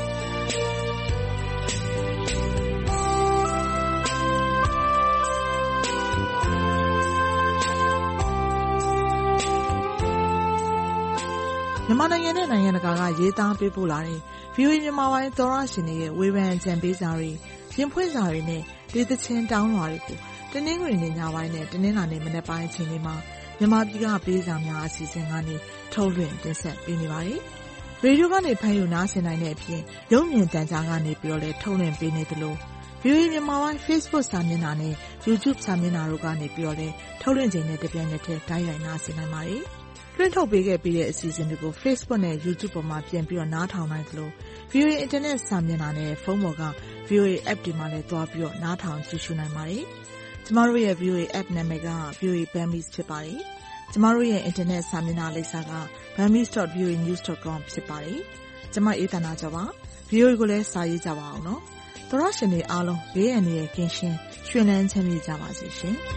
မြန်မာနိုင်ငံနဲ့နိုင်ငံတကာကရေးသားပေးပို့လာတဲ့ ဗီအိုအေ မြန်မာပိုင်းသောရရှင်တွေရဲ့ဝေဖန်အကြံပေးစာတွေရင်ဖွင့်စာတွေနဲ့ဒေသချင်းတောင်းလွှာတွေကိုတနင်္ဂနွေနေ့ညပိုင်းနဲ့တနင်္လာနေ့မနက်ပိုင်းအချိန်တွေမှာမြန်မာပြည်ကပေးစာများအစီအစဉ်ကနေထုတ်လွှင့်တင်ဆက်ပေးနေပါတယ်။ရေဒီယိုကနေဖမ်းယူနားဆင်နိုင်တဲ့အပြင်ရုပ်မြင်သံကြားကနေပြီးတော့လည်းထုတ်လွှင့်ပေးနေသလို ဗီအိုအေ မြန်မာပိုင်း Facebook စာမျက်နှာနဲ့ YouTube စာမျက်နှာတို့ကနေပြီးတော့လည်းထုတ်လွှင့်ချိန်နဲ့တပြိုင်နက်တည်းတိုက်ရိုက်နားဆင်နိုင်ပါတယ်။လွှင့်ထုတ်ပေးခဲ့ပြီးတဲ့အစီအစဉ်တွေကို Facebook နဲ့ YouTube ပေါ်မှာပြင်ပြီးတော့နားထောင်နိုင်သလို ဗီအိုအေ Internet စာမျက်နှာနဲ့ဖုန်းပေါ်က ဗီအိုအေ App တွေမှာလည်းတွားပြီးတော့နားထောင်ကြည့်ရှုနိုင်ပါတယ်။ကျမတို့ရဲ့ ဗီအိုအေ App နာမည်က ဗီအိုအေ Burmese ဖြစ်ပါတယ်။ကျမတို့ရဲ့ Internet စာမျက်နှာလိပ်စာက burmese dot v o a news dot com ဖြစ်ပါတယ်။ကျမအေးသနာကျော်ပါ။ ဗီအိုအေကိုလည်းစာရေးကြပါအောင်နော်။သောရရှင်တွေအားလုံးဘေးအန္တရာယ်ကင်းရှင်းရွှင်လန်းချမ်းမြေ့ကြပါစေရှင်။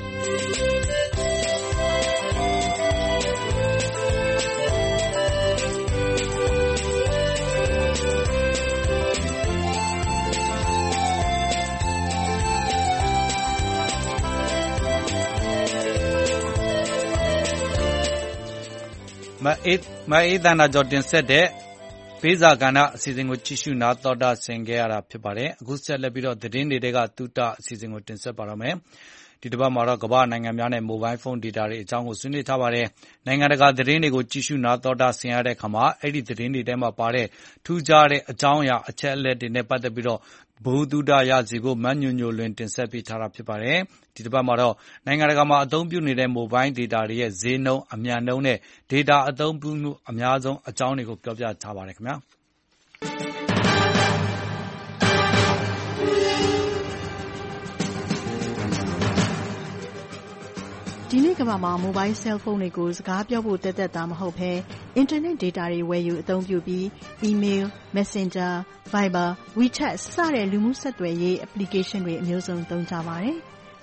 မအေးမအေးတန်တာကြောင့်တင်ဆက်တဲ့ပေးစာကဏ္ဍအစီအစဉ်ကိုကြည့်ရှုနာတော်တာဆင်ခဲ့ရတာဖြစ်ပါတယ်အခုဆက်လက်ပြီးတော့သတင်းတွေကတူတာအစီအစဉ်ကိုတင်ဆက်ပါရမယ်ဒီတစ်ပတ်မှာတော့ကမ္ဘာနိုင်ငံများနဲ့မိုဘိုင်းဖုန်းဒေတာတွေအကြောင်းကိုဆွေးနွေးထားပါတယ်နိုင်ငံတကာသတင်းတွေကိုကြည့်ရှုနာတော်တာဆင်ရတဲ့အခါမှာအဲ့ဒီသတင်းတွေထဲမှာပါတဲ့ထူးခြားတဲ့အကြောင်းအရာအချက်အလက်တွေနဲ့ပတ်သက်ပြီးတော့ဘုသူဒရစီကိုမညွညွလွင်တင်ဆက်ပေးထားတာဖြစ်ပါတယ်ဒီတစ်ပတ်မှာတော့နိုင်ငံတကာမှာအသုံးပြုနေတဲ့မိုဘိုင်းဒေတာတွေရဲ့ဈေးနှုန်းအမြန်နှုန်းနဲ့ဒေတာအသုံးပြုမှုအများဆုံးအကြောင်းတွေကိုပြောပြထားပါတယ်ခင်ဗျာဒီနေ့ကမ္ဘာမှာမိုဘိုင်းဆဲလ်ဖုန်းတွေကိုစကားပြောဖို့တက်တက်တာမဟုတ်ဘဲအင်တာနက်ဒေတာတွေဝယ်ယူအသုံးပြုပြီး email, messenger, viber, wechat စတဲ့လူမှုဆက်သွယ်ရေး application တွေအမျိုးစုံသုံးကြပါတယ်။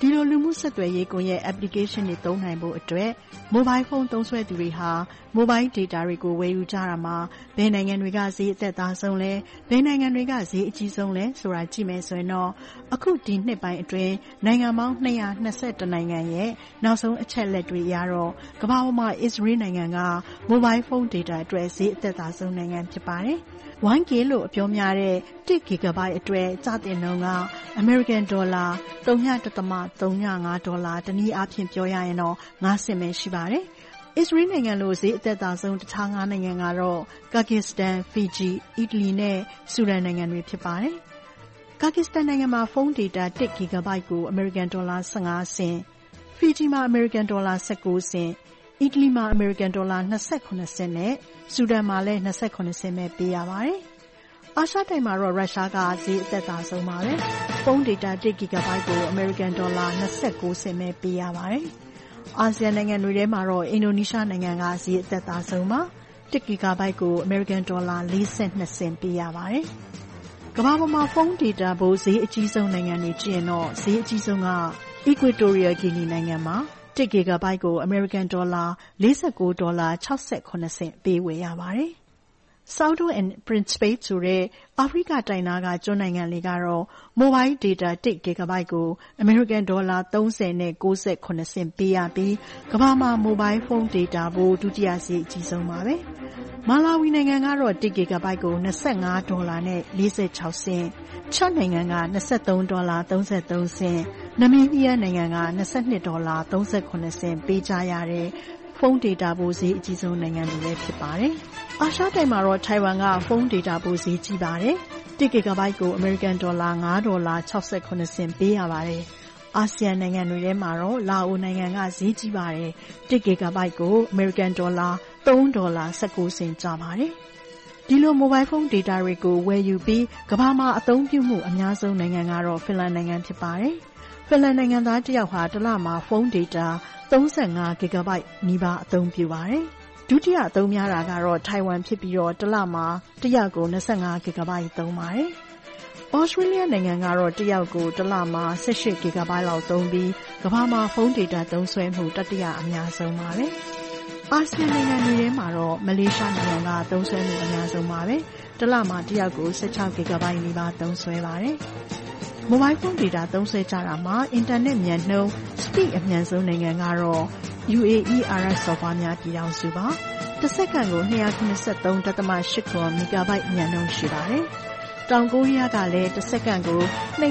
ဒီလိုလူမှုဆက်သွယ်ရေးကွန်ရက် application တွေသုံးနိုင်ဖို့အတွက် mobile phone သုံးစွဲသူတွေဟာ mobile data တွေကိုဝယ်ယူကြတာမှာဘယ်နိုင်ငံတွေကဈေးအသက်သာဆုံးလဲဘယ်နိုင်ငံတွေကဈေးအကြီးဆုံးလဲဆိုတာကြည့်မယ်ဆိုရင်တော့အခုဒီနှစ်ပိုင်းအတွင်းနိုင်ငံပေါင်းtwo hundred twenty-oneနိုင်ငံရဲ့နောက်ဆုံးအချက်လက်တွေအရတော့ကမ္ဘာပေါ်မှာ Israel နိုင်ငံက mobile phone data အတွက်ဈေးအသက်သာဆုံးနိုင်ငံဖြစ်ပါတယ်one K လို့အပြောများတဲ့one gigabyte အတွက်စတင်နှုန်းက American Dollar three point three five ဒေါ်လာတနည်းအားဖြင့်ပြောရရင်တော့five cent ပဲရှိပါတယ်။ Israel နိုင်ငံလိုဈေးအသက်သာဆုံးတခြားfiveနိုင်ငံကတော့ Pakistan, Fiji, Italy နဲ့ Sudan နိုင်ငံတွေဖြစ်ပါတယ်။ Pakistan နိုင်ငံမှာဖုန်းဒေတာone gigabyte ကို American Dollar fifteen cent, Fiji မှာ American Dollar nineteen cent, Italy မှာ American Dollar twenty-seven cent နဲ့ Sudan မှာလည်းtwenty-seven cent ပဲပေးရပါတယ်။အာရှတိုက်မှာတော့ရုရှားကဈေးအသက်သာဆုံးပါပဲ။ဖုန်းဒေတာone gigabyte ကို American Dollar twenty-nine cent ပဲပေးရပါတယ်။အာဆီယံနိုင်ငံတွေထဲမှာတော့အင်ဒိုနီးရှားနိုင်ငံကဈေးအသက်သာဆုံးပါ။ one gigabyte ကို American Dollar forty-two cent ပေးရပါတယ်။ကမ္ဘာပေါ်မှာဖုန်းဒေတာဘိုးဈေးအကြီးဆုံးနိုင်ငံတွေကြည့်ရင်တော့ဈေးအကြီးဆုံးက Equatorial Guinea နိုင်ငံမှာone gigabyte ကို American Dollar forty-nine dollars and sixty-seven cents ပေးဝယ်ရပါတယ်။ Sao and Principe ဆိုတဲ့အာဖရိကတိုင်နာကကျွန်းနိုင်ငံလေးကတော့ mobile data one gigabyte ကို American Dollar thirty and ninety-seven cents ပေးရပြီးကမ္ဘာမှာ mobile phone data ဘိုးဒုတိယဈေးအကြီးဆုံးပါပဲ။မာလာဝီနိုင်ငံကတော့one gigabyte ကိုtwenty-five dollars and forty-six cents, Chad နိုင်ငံကtwenty-three dollars and thirty-three cents, Namibia နိုင်ငံကtwenty-two dollars and thirty-seven cents ပေးကြရတဲ့ဖုန်းဒေတာဘိုးဈေးအကြီးဆုံးနိုင်ငံတွေလည်းဖြစ်ပါတယ်။အာရှတိုက်မှာတော့ထိုင်ဝမ်ကဖုန်းဒေတာဘိုးဈေးကြီးပါတယ်။ one gigabyte ကို American Dollar five dollars and sixty-six cents ပေးရပါတယ်။အာဆီယံနိုင်ငံတွေထဲမှာတော့လာအိုနိုင်ငံကဈေးကြီးပါတယ်။ one gigabyte ကို American Dollar three dollars and nineteen cents ကျပါတယ်။ဒီလို mobile phone data တွေကိုဝယ်ယူပြီးကမ္ဘာမှာအသုံးပြုမှုအများဆုံးနိုင်ငံကတော့ဖင်လန်နိုင်ငံဖြစ်ပါတယ်။ဖင်လန်နိုင်ငံသားတစ်ယောက်ဟာတစ်လမှာဖုန်း data thirty-five gigabyte နီးပါးအသုံးပြုပါတယ်။ဒုတိယအသုံးများတာကတော့ထိုင်ဝမ်ဖြစ်ပြီးတော့တစ်လမှာတစ်ယောက်ကိုtwenty-five gigabyte သုံးပါတယ်။ Australia နိုင်ငံကတော့တစ်ယောက်ကိုတစ်လမှာeighteen gigabyte လောက်သုံးပြီးကမ္ဘာမှာဖုန်း data သုံးစွဲမှုတတိယအများဆုံးပါပဲ။အာဆီယံနိုင်ငံတွေထဲမှာတော့မလေးရှားနိုင်ငံကသုံးစွဲမှုအများဆုံးပါပဲ။တစ်လမှာတစ်ယောက်ကိုsixteen gigabyte နီးပါးသုံးစွဲပါတယ်။ mobile phone data သုံးစွဲကြတာမှာ internet မြန်နှုန်း speed အမြန်ဆုံးနိုင်ငံကတော့ U A E အာရပ်စော်ဘွားများပြည်ထောင်စုပါ။တစ်စက္ကန့်ကိုtwo ninety-three point eight four megabyte မြန်နှုန်းရှိပါတယ်။တောင်ကိုရီးယားကလည်းတစ်စက္ကန့်ကိုtwo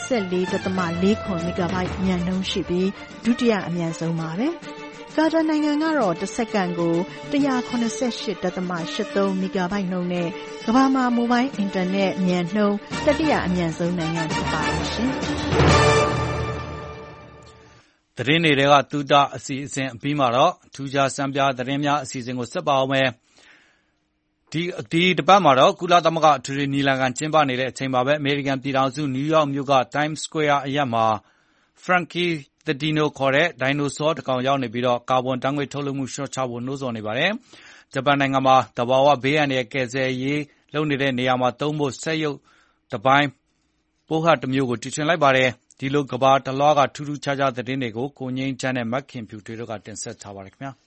one four point four four megabyte မြန်နှုန်းရှိပြီးဒုတိယအမြန်ဆုံးပါပဲ။ကာတာနိုင်ငံကတော့တစ်စက္ကန့်ကိုone seventy-eight point eight three megabyte နှုန်းနဲ့ကမ္ဘာမှာ mobile internet မြန်နှုန်းတတိယအမြန်ဆုံးနိုင်ငံဖြစ်ပါတယ်ရှင်။သတင်းတွေကတူတာအစီအစဉ်အပြီးမှာတော့ထူးခြားစံပြသတင်းများအစီအစဉ်ကိုဆက်ပါအောင်မယ်။ဒီဒီတပတ်မှာတော့ကုလသမဂ္ဂအထွေထွေညီလာခံကျင်းပနေတဲ့အချိန်မှာပဲအမေရိကန်ပြည်ထောင်စုနယူးယောက်မြို့က Times Square အရပ်မှာ Frankie the Dino ခေါ်တဲ့ဒိုင်နိုဆောတစ်ကောင်ရောက်နေပြီးတော့ကာဗွန်ဓာတ်ငွေ့ထုတ်လွှတ်မှုလျှော့ချဖို့နှိုးဆော်နေပါတယ်။ဂျပန်နိုင်ငံမှာသဘာဝဘေးအန္တရာယ်ကယ်ဆယ်ရေးလုပ်နေတဲ့နေရာမှာသုံးဖို့စက်ရုပ်တစ်ပိုင်းပိုးဟတ်တစ်မျိုးကိုတီထွင်လိုက်ပါတယ်။ဒီလိုကဘာတလွှားကထူးထူးခြားခြားသတင်းတွေကိုကိုငိမ့်ချမ်းနဲ့မခင်ဖြူထွေးတို့ကတင်ဆက်ထားပါတယ်ခင်ဗျာ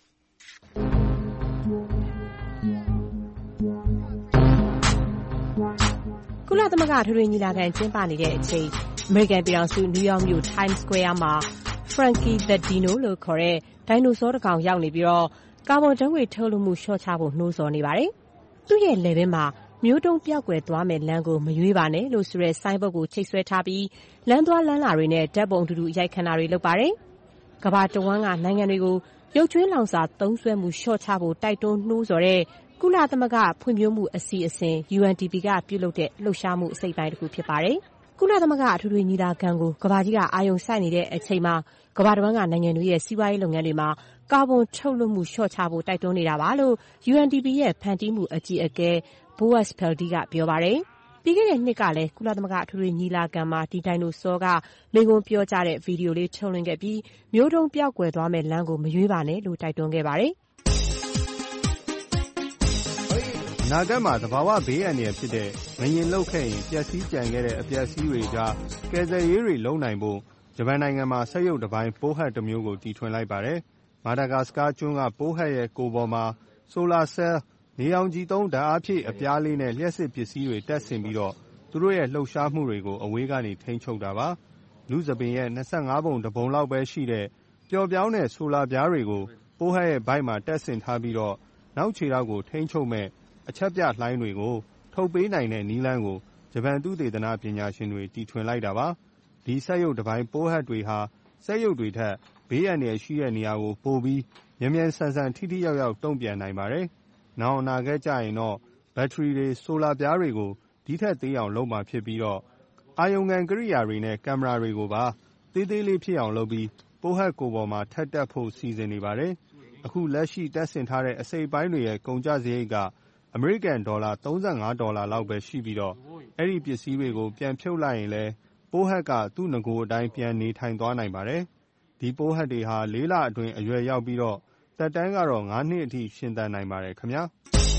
ကုလသမဂ္ဂထွေထွေညီလာခံကျင်းပနေတဲ့အချိန်အမေရိကန်ပြည်ထောင်စုနယူးယောက်မြို့ Times Square မှာ Frankie the Dino လို့ခေါ်တဲ့ဒိုင်နိုဆောတစ်ကောင်ရောက်နေပြီးတော့ကာဗွန်ဓာတ်ငွေ့ထုတ်လွှတ်မှုလျှော့ချဖို့နှိုးဆော်နေပါတယ်။သူ့ရဲ့လယ်ပင်းမှာမျိုးတုံးပြောက်ကွယ်သွားမယ့်လမ်းကိုမရွေးပါနဲ့လို့ဆိုတဲ့ဆိုင်းဘုတ်ကိုချိတ်ဆွဲထားပြီးလမ်းသွားလမ်းလာတွေနဲ့ဓာတ်ပုံအတူတူရိုက်ခဏတွေလုပ်ပါတယ်။ကမ္ဘာတဝန်းကနိုင်ငံတွေကိုရုပ်ကြွင်းလောင်စာသုံးစွဲမှုလျှော့ချဖို့တိုက်တွန်းနှိုးဆော်တဲ့ကုလသမဂ္ဂဖွံ့ဖြိုးမှုအစီအစဉ် U N D P ကပြုလုပ်တဲ့လှုပ်ရှားမှုအစိတ်အပိုင်းတစ်ခုဖြစ်ပါတယ်။ကုလသမဂ္ဂအထွေထွေညီလာခံကိုကမ္ဘာကြီးကအာရုံစိုက်နေတဲ့အချိန်မှာကမ္ဘာတဝန်းကနိုင်ငံတွေရဲ့စီးပွားရေးလုပ်ငန်းတွေမှာကာဗွန်ထုတ်လွှတ်မှုလျှော့ချဖို့တိုက်တွန်းနေတာပါလို့ U N D P ရဲ့ဖန်တီးမှုအကြီးအကဲ Boaz Peldy ကပြောပါတယ်။ပြီးခဲ့တဲ့နှစ်ကလည်းကုလသမဂ္ဂအထွေထွေညီလာခံမှာဒီဒိုင်နိုဆောကမိန့်ခွန်းပြောကြားတဲ့ဗီဒီယိုလေးထုတ်လွှင့်ခဲ့ပြီးမျိုးတုံးပြောက်ကွယ်သွားမယ့်လမ်းကိုမရွေးပါနဲ့လို့တိုက်တွန်းခဲ့ပါတယ်။အနာဂတ်မှာသဘာဝဘေးအန္တရာယ်ဖြစ်တဲ့ငလျင်လှုပ်ခဲ့ရင်ပျက်စီးကျန်ခဲ့တဲ့အပျက်အစီးတွေကြားကယ်ဆယ်ရေးတွေလုပ်နိုင်ဖို့ဂျပန်နိုင်ငံမှာစက်ရုပ်တပိုင်းပိုးဟပ်တစ်မျိုးကိုတီထွင်လိုက်ပါတယ်။မာဒါဂတ်စကာကျွန်းကပိုးဟပ်ရဲ့ကိုယ်ပေါ်မှာဆိုလာဆဲလ်နေရောင်ခြည်သုံးဓာတ်အားဖြည့်အပြားလေးနဲ့လျှပ်စစ်ပစ္စည်းတွေတပ်ဆင်ပြီးတော့သူတို့ရဲ့လှုပ်ရှားမှုတွေကိုအဝေးကနေထိန်းချုပ်တာပါ။လူသပင်ရဲ့၂၅ပုံတစ်ပုံလောက်ပဲရှိတဲ့ပျော့ပြောင်းတဲ့ဆိုလာပြားတွေကိုပိုးဟပ်ရဲ့ဘိုက်မှာတပ်ဆင်ထားပြီးတော့နောက်ခြေထောက်ကိုထိန်းချုပ်မဲ့အချက်ပြလှိုင်းတွေကိုထုတ်ပေးနိုင်တဲ့နည်းလမ်းကိုဂျပန်သုတေသနပညာရှင်တွေတီထွင်လိုက်တာပါ။ဒီစက်ရုပ်တပိုင်းပိုးဟပ်တွေဟာစက်ရုပ်တွေထက်ဘေးအန္တရာယ်ရှိတဲ့နေရာကိုပိုပြီးမြန်မြန်ဆန်ဆန်ထိထိရောက်ရောက်တုံ့ပြန်နိုင်ပါတယ်။နောင်အနာဂတ်ကျရင်တော့ဘက်ထရီတွေဆိုလာပြားတွေကိုဒီထက်သေးအောင်လုပ်မှာဖြစ်ပြီးတော့အာရုံခံကိရိယာတွေနဲ့ကင်မရာတွေကိုပါသေးသေးလေးဖြစ်အောင်လုပ်ပြီးပိုးဟပ်ကိုယ်ပေါ်မှာထပ်တက်ဖို့စီစဉ်နေပါတယ်။အခုလက်ရှိတပ်ဆင်ထားတဲ့အစိပ်ပိုင်းတွေရဲ့ကုန်ကျစရိတ်ကအမေရိကန်ဒေါ်လာ၃၅ဒေါ်လာလောက်ပဲရှိပြီးတော့အဲ့ဒီပစ္စည်းတွေကိုပြန်ဖြုတ်လိုက်ရင်လဲပိုးဟပ်ကသူ့ငကိုအတိုင်းပြန်နေထိုင်သွားနိုင်ပါတယ်။ဒီပိုးဟပ်တွေဟာလေးလအတွင်းအရွယ်ရောက်ပြီးတော့သက်တမ်းကတော့၅နှစ်အထိရှင်သန်နိုင်ပါတယ်ခင်ဗျာ။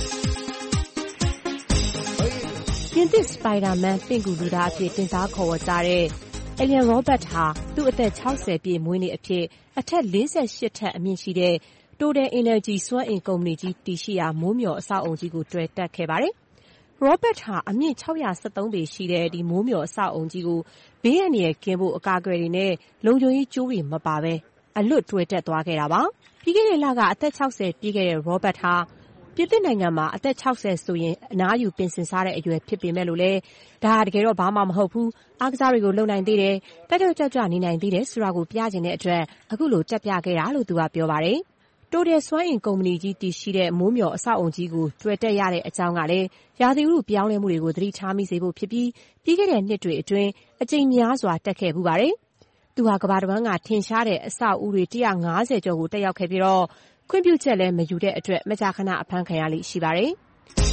ပြင်သစ်စပိုင်ဒါမန်ပင့်ကူလူသားအဖြစ်တင်စားခေါ်ဝေါ်ကြတဲ့အလျန်ရောဘတ်ဟာသူ့အသက်၆၀ပြည့်မွေးနေ့အဖြစ်အထက်၄၈ထပ်အမြင့်ရှိတဲ့Total Energy စွမ်းအင်ကုမ္ပဏီကြီးတည်ရှိရာမိုးမျှော်အဆောက်အုံကြီးကိုတွဲတက်ခဲ့ပါတယ်။ Robert ဟာအမြင့်၆၁၃ပေရှိတဲ့ဒီမိုးမျှော်အဆောက်အုံကြီးကိုဘေးအန္တရာယ်ကင်းဖို့အကာအကွယ်တွေနဲ့လုံခြုံရေးကြိုးတွေမပါဘဲအလွတ်တွဲတက်သွားခဲ့တာပါ။ပြီးခဲ့တဲ့လကအသက်၆၀ပြည့်ခဲ့တဲ့ Robert ဟာပြင်သစ်နိုင်ငံမှာအသက်၆၀ဆိုရင်အနားယူပင်စင်စားတဲ့အရွယ်ဖြစ်ပေမဲ့လို့လည်းဒါဟာတကယ်တော့ဘာမှမဟုတ်ဘူး။အားကစားတွေကိုလုပ်နိုင်သေးတယ်။တက်တက်ကြွကြွနေနိုင်သေးတယ်ဆိုတာကိုပြချင်တဲ့အတွက်အခုလိုတက်ပြခဲ့တာလို့သူကပြောပါတယ်။တိုတယ်စွမ်းအင်ကုမ္ပဏီကြီးတည်ရှိတဲ့မိုးမျှော်အဆောက်အုံကြီးကိုတွဲတက်ရတဲ့အကြောင်းကလည်းရာသီဥတုပြောင်းလဲမှုတွေကိုသတိထားမိစေဖို့ဖြစ်ပြီးပြီးခဲ့တဲ့နှစ်တွေအတွင်းအကြိမ်များစွာတက်ခဲ့ပူပါတယ်။သူဟာကမ္ဘာတစ်ဝန်းကထင်ရှားတဲ့အဆောက်အဦတွေ၁၅၀ကျော်ကိုတက်ရောက်ခဲ့ပြီးတော့ခွင့်ပြုချက်လည်းမယူတဲ့အတွက်မကြာခဏအဖမ်းခံရလိမ့်ရှိပါတယ်။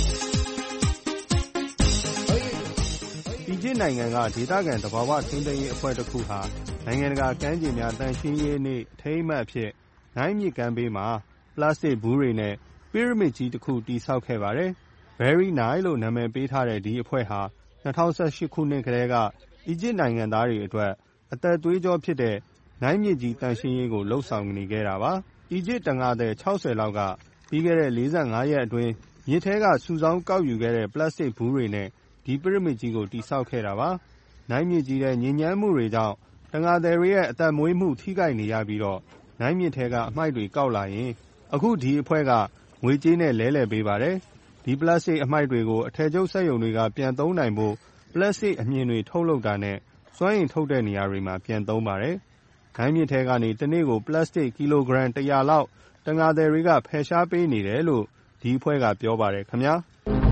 အီဂျစ်နိုင်ငံကဒေသခံသဘာဝထိန်းသိမ်းရေးအဖွဲ့တစ်ခုဟာနိုင်ငံတကာကမ်းခြေများတန်ရှင်းရေးနေ့အထိမ်းအမှတ်အဖြစ်နိုင်မြစ်ကမ်းဘေးမှာပလတ်စတစ်ဘူးတွေနဲ့ပီရမစ်ကြီးတစ်ခုတည်ဆောက်ခဲ့ပါတယ်။ Very Nile လို့နာမည်ပေးထားတဲ့ဒီအဖွဲ့ဟာ၂၀၁၈ခုနှစ်ကတည်းကအီဂျစ်နိုင်ငံသားတွေအတွက်အသက်သွေးကြောဖြစ်တဲ့နိုင်မြစ်ကြီးတန်ရှင်းရေးကိုလှုပ်ဆောင်နေခဲ့တာပါ။အီဂျစ်တံငါသည်၆၀လောက်ကပြီးခဲ့တဲ့၄၅ရက်အတွင်းမြစ်ထဲကစုဆောင်းကောက်ယူခဲ့တဲ့ပလတ်စတစ်ဘူးတွေနဲ့ဒီပီရမစ်ကြီးကိုတည်ဆောက်ခဲ့တာပါ။နိုင်မြစ်ကြီးတဲ့ညဉ့်ညမ်းမှုတွေကြောင့်တံငါသည်တွေရဲ့အသက်မွေးမှုထိခိုက်နေရပြီးတော့နိုင်မြစ်ထဲကအမှိုက်တွေကောက်လာရင်အခုဒီအဖွဲ့ကငွေကြေးနဲ့လဲလှယ်ပေးပါတယ်။ဒီပလတ်စတစ်အမှိုက်တွေကိုအထည်ချုပ်စက်ရုံတွေကပြန်သုံးနိုင်ဖို့ပလတ်စတစ်အမြင်တွေထုတ်လုပ်တာနဲ့စွမ်းအင်ထုတ်တဲ့နေရာတွေမှာပြန်သုံးပါတယ်။နိုင်မြစ်ထဲကနေတနေ့ကိုပလတ်စတစ်ကီလိုဂရမ်၁၀၀လောက်တံငါသည်တွေကဖယ်ရှားပေးနေတယ်လို့ဒီအဖွဲ့ကပြောပါတယ်ခင်ဗျာ။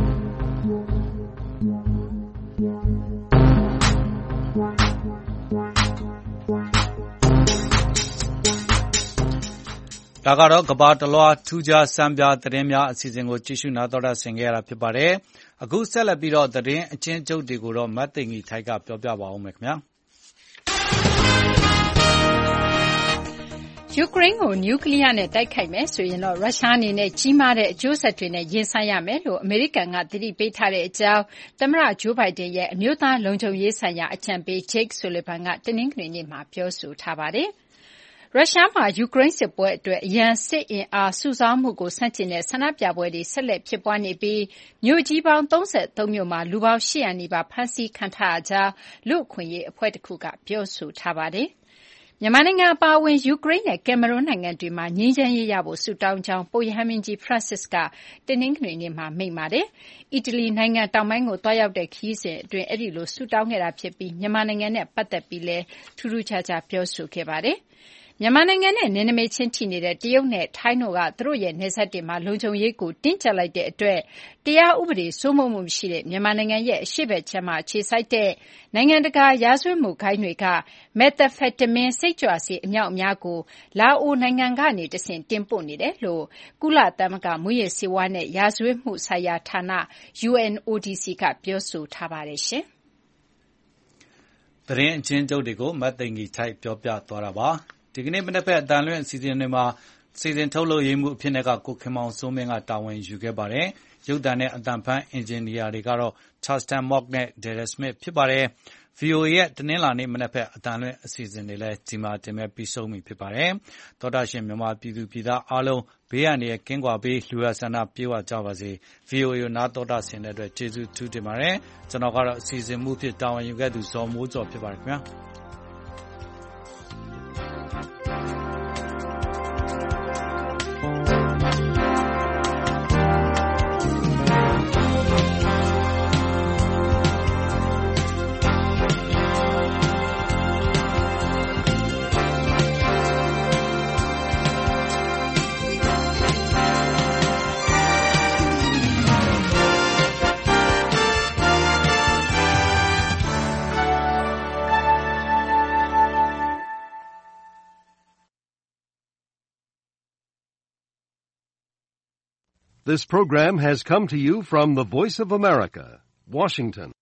ဒါကတော့ကမ္ဘာတလွှားထူးခြားစံပြသတင်းများအစီအစဉ်ကိုကြည့်ရှုနားတော်တာဆင်ခဲ့ရတာဖြစ်ပါတယ်။အခုဆက်လက်ပြီးတော့သတင်းအချင်းချုပ်တွေကိုတော့မတ်သိင်္ဂီထိုက်ကပြောပြပါဦးမယ်ခင်ဗျာ။ယူကရိန်းကိုနျူကလ িয়ার နဲ့တိုက်ခိုက်မယ်ဆိုရင်တော့ရုရှားအနေနဲ့ကြီးမားတဲ့အကျိုးဆက်တွေနဲ့ရင်ဆိုင်ရမယ်လို့အမေရိကန်ကသတိပေးထားတဲ့အကြောင်းသမ္မတဂျိုးဘိုင်ဒန်ရဲ့အမျိုးသားလုံခြုံရေးဆိုင်ရာအကြံပေး Jake Sullivan ကတနင်္ဂနွေနေ့မှာပြောဆိုထားပါတယ်။ရုရှားမှာယူကရိန်းစစ်ပွဲအတွက်အရန်စစ်အင်အားစုဆောင်းမှုကိုဆန့်ကျင်တဲ့ဆန္ဒပြပွဲတွေဆက်လက်ဖြစ်ပွားနေပြီးမြို့ကြီးပေါင်း၃၃မြို့မှာလူပေါင်း၈၀၀နီးပါးဖမ်းဆီးခံထားရကြောင်းလူ့အခွင့်အရေးအဖွဲ့တစ်ခုကပြောဆိုထားပါတယ်။မြန်မာနိုင်ငံအပါအဝင်ယူကရိန်းနဲ့ကင်မရွန်းနိုင်ငံတွေမှာငြိမ်းချမ်းရေးရဖို့ဆုတောင်းကြောင်းပုပ်ရဟန်းမင်းကြီး Francis ကတနင်္ဂနွေနေ့မှာမိန့်ပါတယ်။အီတလီနိုင်ငံတောင်ပိုင်းကိုသွားရောက်တဲ့ခရီးစဉ်အတွင်းအဲဒီလိုဆုတောင်းခဲ့တာဖြစ်ပြီးမြန်မာနိုင်ငံနဲ့ပတ်သက်ပြီးလည်းထူးထူးခြားခြားပြောဆိုခဲ့ပါတယ်။မြန်မာနိုင်ငံနဲ့နယ်နိမိတ်ချင်းထိနေတဲ့တရုတ်နဲ့ထိုင်းတို့ကသူတို့ရဲ့နယ်စပ်တွေမှာလုံခြုံရေးကိုတင်းကျပ်လိုက်တဲ့အတွက်တရားဥပဒေစိုးမိုးမှုမရှိတဲ့မြန်မာနိုင်ငံရဲ့အရှေ့ဘက်ခြမ်းမှာအခြေစိုက်တဲ့နိုင်ငံတကာရာဇဝတ်မှုဂိုဏ်းတွေကမက်သာဖက်တမင်းစိတ်ကြွဆေးအမြောက်အများကိုလာအိုနိုင်ငံကနေတဆင့်တင်ပို့နေတယ်လို့ကုလသမဂ္ဂမူးယစ်ဆေးဝါးနဲ့ရာဇဝတ်မှုဆိုင်ရာဌာန U N O D C ကပြောဆိုထားပါတယ်ရှင်။သတင်းအချင်းချုပ်တွေကိုမတ်သိင်္ဂီထိုက်ပြောပြသွားတာပါ။ဒီကနေ့မနက်ဖြန်အတန်လွင့်အစီအစဉ်တွေမှာစီစဉ်ထုတ်လုပ်ရေးမှုအဖြစ်နဲ့ကကိုခင်မောင်စိုးမင်းကတာဝန်ယူခဲ့ပါတယ်။ရုပ်သံနဲ့အသံဖမ်းအင်ဂျင်နီယာတွေကတော့ Charleston Mock နဲ့ Derek Smith ဖြစ်ပါတယ်။ဗွီအိုအေ ရဲ့တနင်္လာနေ့မနက်ဖက်အသံလွှင့်အစီအစဉ်တွေလည်းဒီမှာတင်မဲ့ပြီးဆုံးပြီဖြစ်ပါတယ်။သောတာရှင်မြန်မာပြည်သူပြည်သားအားလုံးဘေးအန္တရာယ်ကင်းကွာပြီးလူရဆန္ဒပြေဝကြပါစေ။ ဗွီအိုအေနားတော်တာဆင်တဲ့အတွက်ကျေးဇူးထူးတင်ပါတယ်။ကျွန်တော်ကတော့အစီအစဉ်မှုဖြစ်တာဝန်ယူခဲ့သူဇော်မိုးကျော်ဖြစ်ပါတယ်ခင်ဗျာ။ This program has come to you from the Voice of America, Washington.